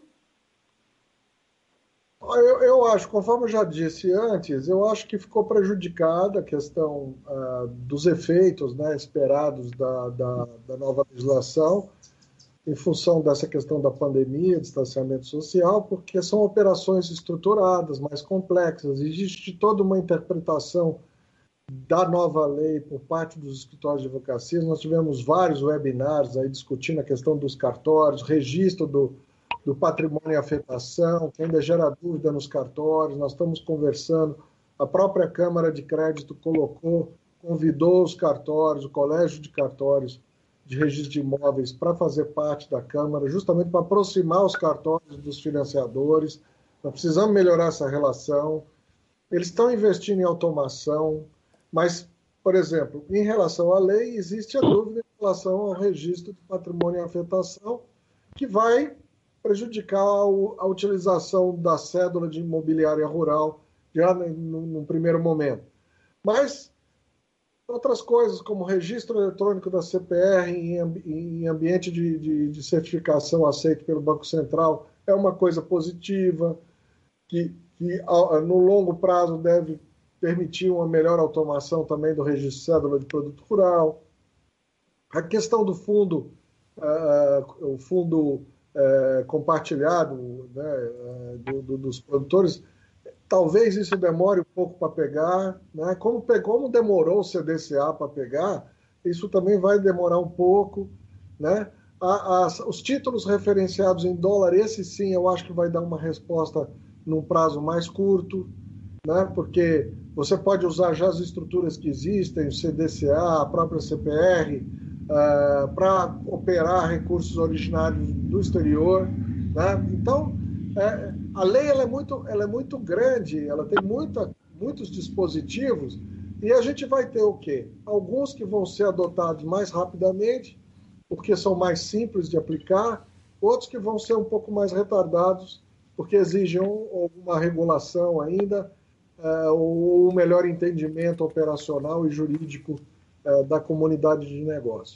S3: Eu, eu acho, conforme eu já disse antes, eu acho que ficou prejudicada a questão uh, dos efeitos, né, esperados da, da, da nova legislação, em função dessa questão da pandemia, distanciamento social, porque são operações estruturadas, mais complexas. Existe toda uma interpretação da nova lei por parte dos escritórios de advocacia. Nós tivemos vários webinars aí discutindo a questão dos cartórios, registro do, do patrimônio em afetação, que ainda gera dúvida nos cartórios. Nós estamos conversando, a própria Câmara de Crédito colocou, convidou os cartórios, o Colégio de Cartórios de Registro de Imóveis para fazer parte da Câmara, justamente para aproximar os cartórios dos financiadores. Nós precisamos melhorar essa relação. Eles estão investindo em automação, mas, por exemplo, em relação à lei, existe a dúvida em relação ao registro de patrimônio em afetação, que vai prejudicar a utilização da cédula de imobiliária rural já no primeiro momento. Mas outras coisas, como registro eletrônico da C P R em, em ambiente de, de, de certificação aceito pelo Banco Central, é uma coisa positiva, que, que no longo prazo deve permitir uma melhor automação também do registro de cédula de produto rural. A questão do fundo, uh, o fundo uh, compartilhado, né, uh, do, do, dos produtores, talvez isso demore um pouco para pegar, né? Como, como demorou o C D C A para pegar, isso também vai demorar um pouco, né? A, a, os títulos referenciados em dólar, esse sim, eu acho que vai dar uma resposta num prazo mais curto, né? Porque você pode usar já as estruturas que existem, o C D C A, a própria C P R, uh, para operar recursos originários do exterior, né? Então, é, a lei ela é, muito, ela é muito grande, ela tem muita, muitos dispositivos, e a gente vai ter o quê? Alguns que vão ser adotados mais rapidamente, porque são mais simples de aplicar, outros que vão ser um pouco mais retardados, porque exigem alguma regulação ainda, uh, ou um melhor entendimento operacional e jurídico uh, da comunidade de negócios.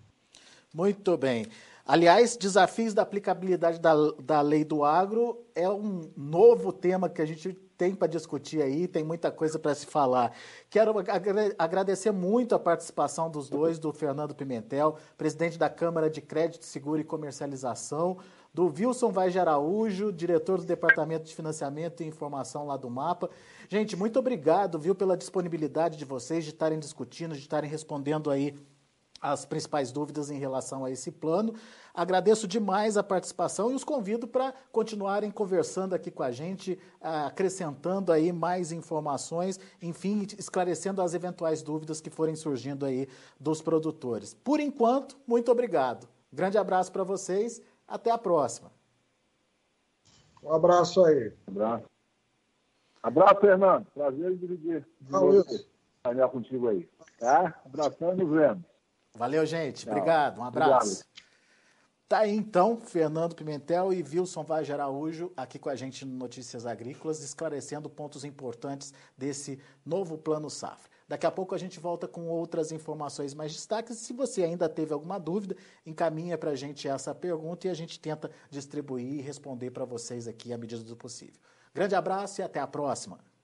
S1: Muito bem. Aliás, desafios da aplicabilidade da, da lei do agro é um novo tema que a gente tem para discutir aí, tem muita coisa para se falar. Quero agradecer muito a participação dos dois, do Fernando Pimentel, presidente da Câmara de Crédito, Seguro e Comercialização, do Wilson Vaz de Araújo, diretor do Departamento de Financiamento e Informação lá do MAPA. Gente, muito obrigado, viu, pela disponibilidade de vocês de estarem discutindo, de estarem respondendo aí as principais dúvidas em relação a esse plano. Agradeço demais a participação e os convido para continuarem conversando aqui com a gente, acrescentando aí mais informações, enfim, esclarecendo as eventuais dúvidas que forem surgindo aí dos produtores. Por enquanto, muito obrigado. Grande abraço para vocês, até a próxima.
S3: Um abraço aí.
S2: Um abraço. Abraço, Fernando. Prazer em dividir.
S3: Valeu.
S2: Caminhar contigo aí. Tá? Abração e nos vemos.
S1: Valeu, gente.
S2: Tchau.
S1: Obrigado. Um abraço.
S2: Obrigado.
S1: Tá aí, então, Fernando Pimentel e Wilson Vaz de Araújo aqui com a gente no Notícias Agrícolas, esclarecendo pontos importantes desse novo Plano Safra. Daqui a pouco a gente volta com outras informações mais destaques. Se você ainda teve alguma dúvida, encaminha para a gente essa pergunta e a gente tenta distribuir e responder para vocês aqui à medida do possível. Grande abraço e até a próxima.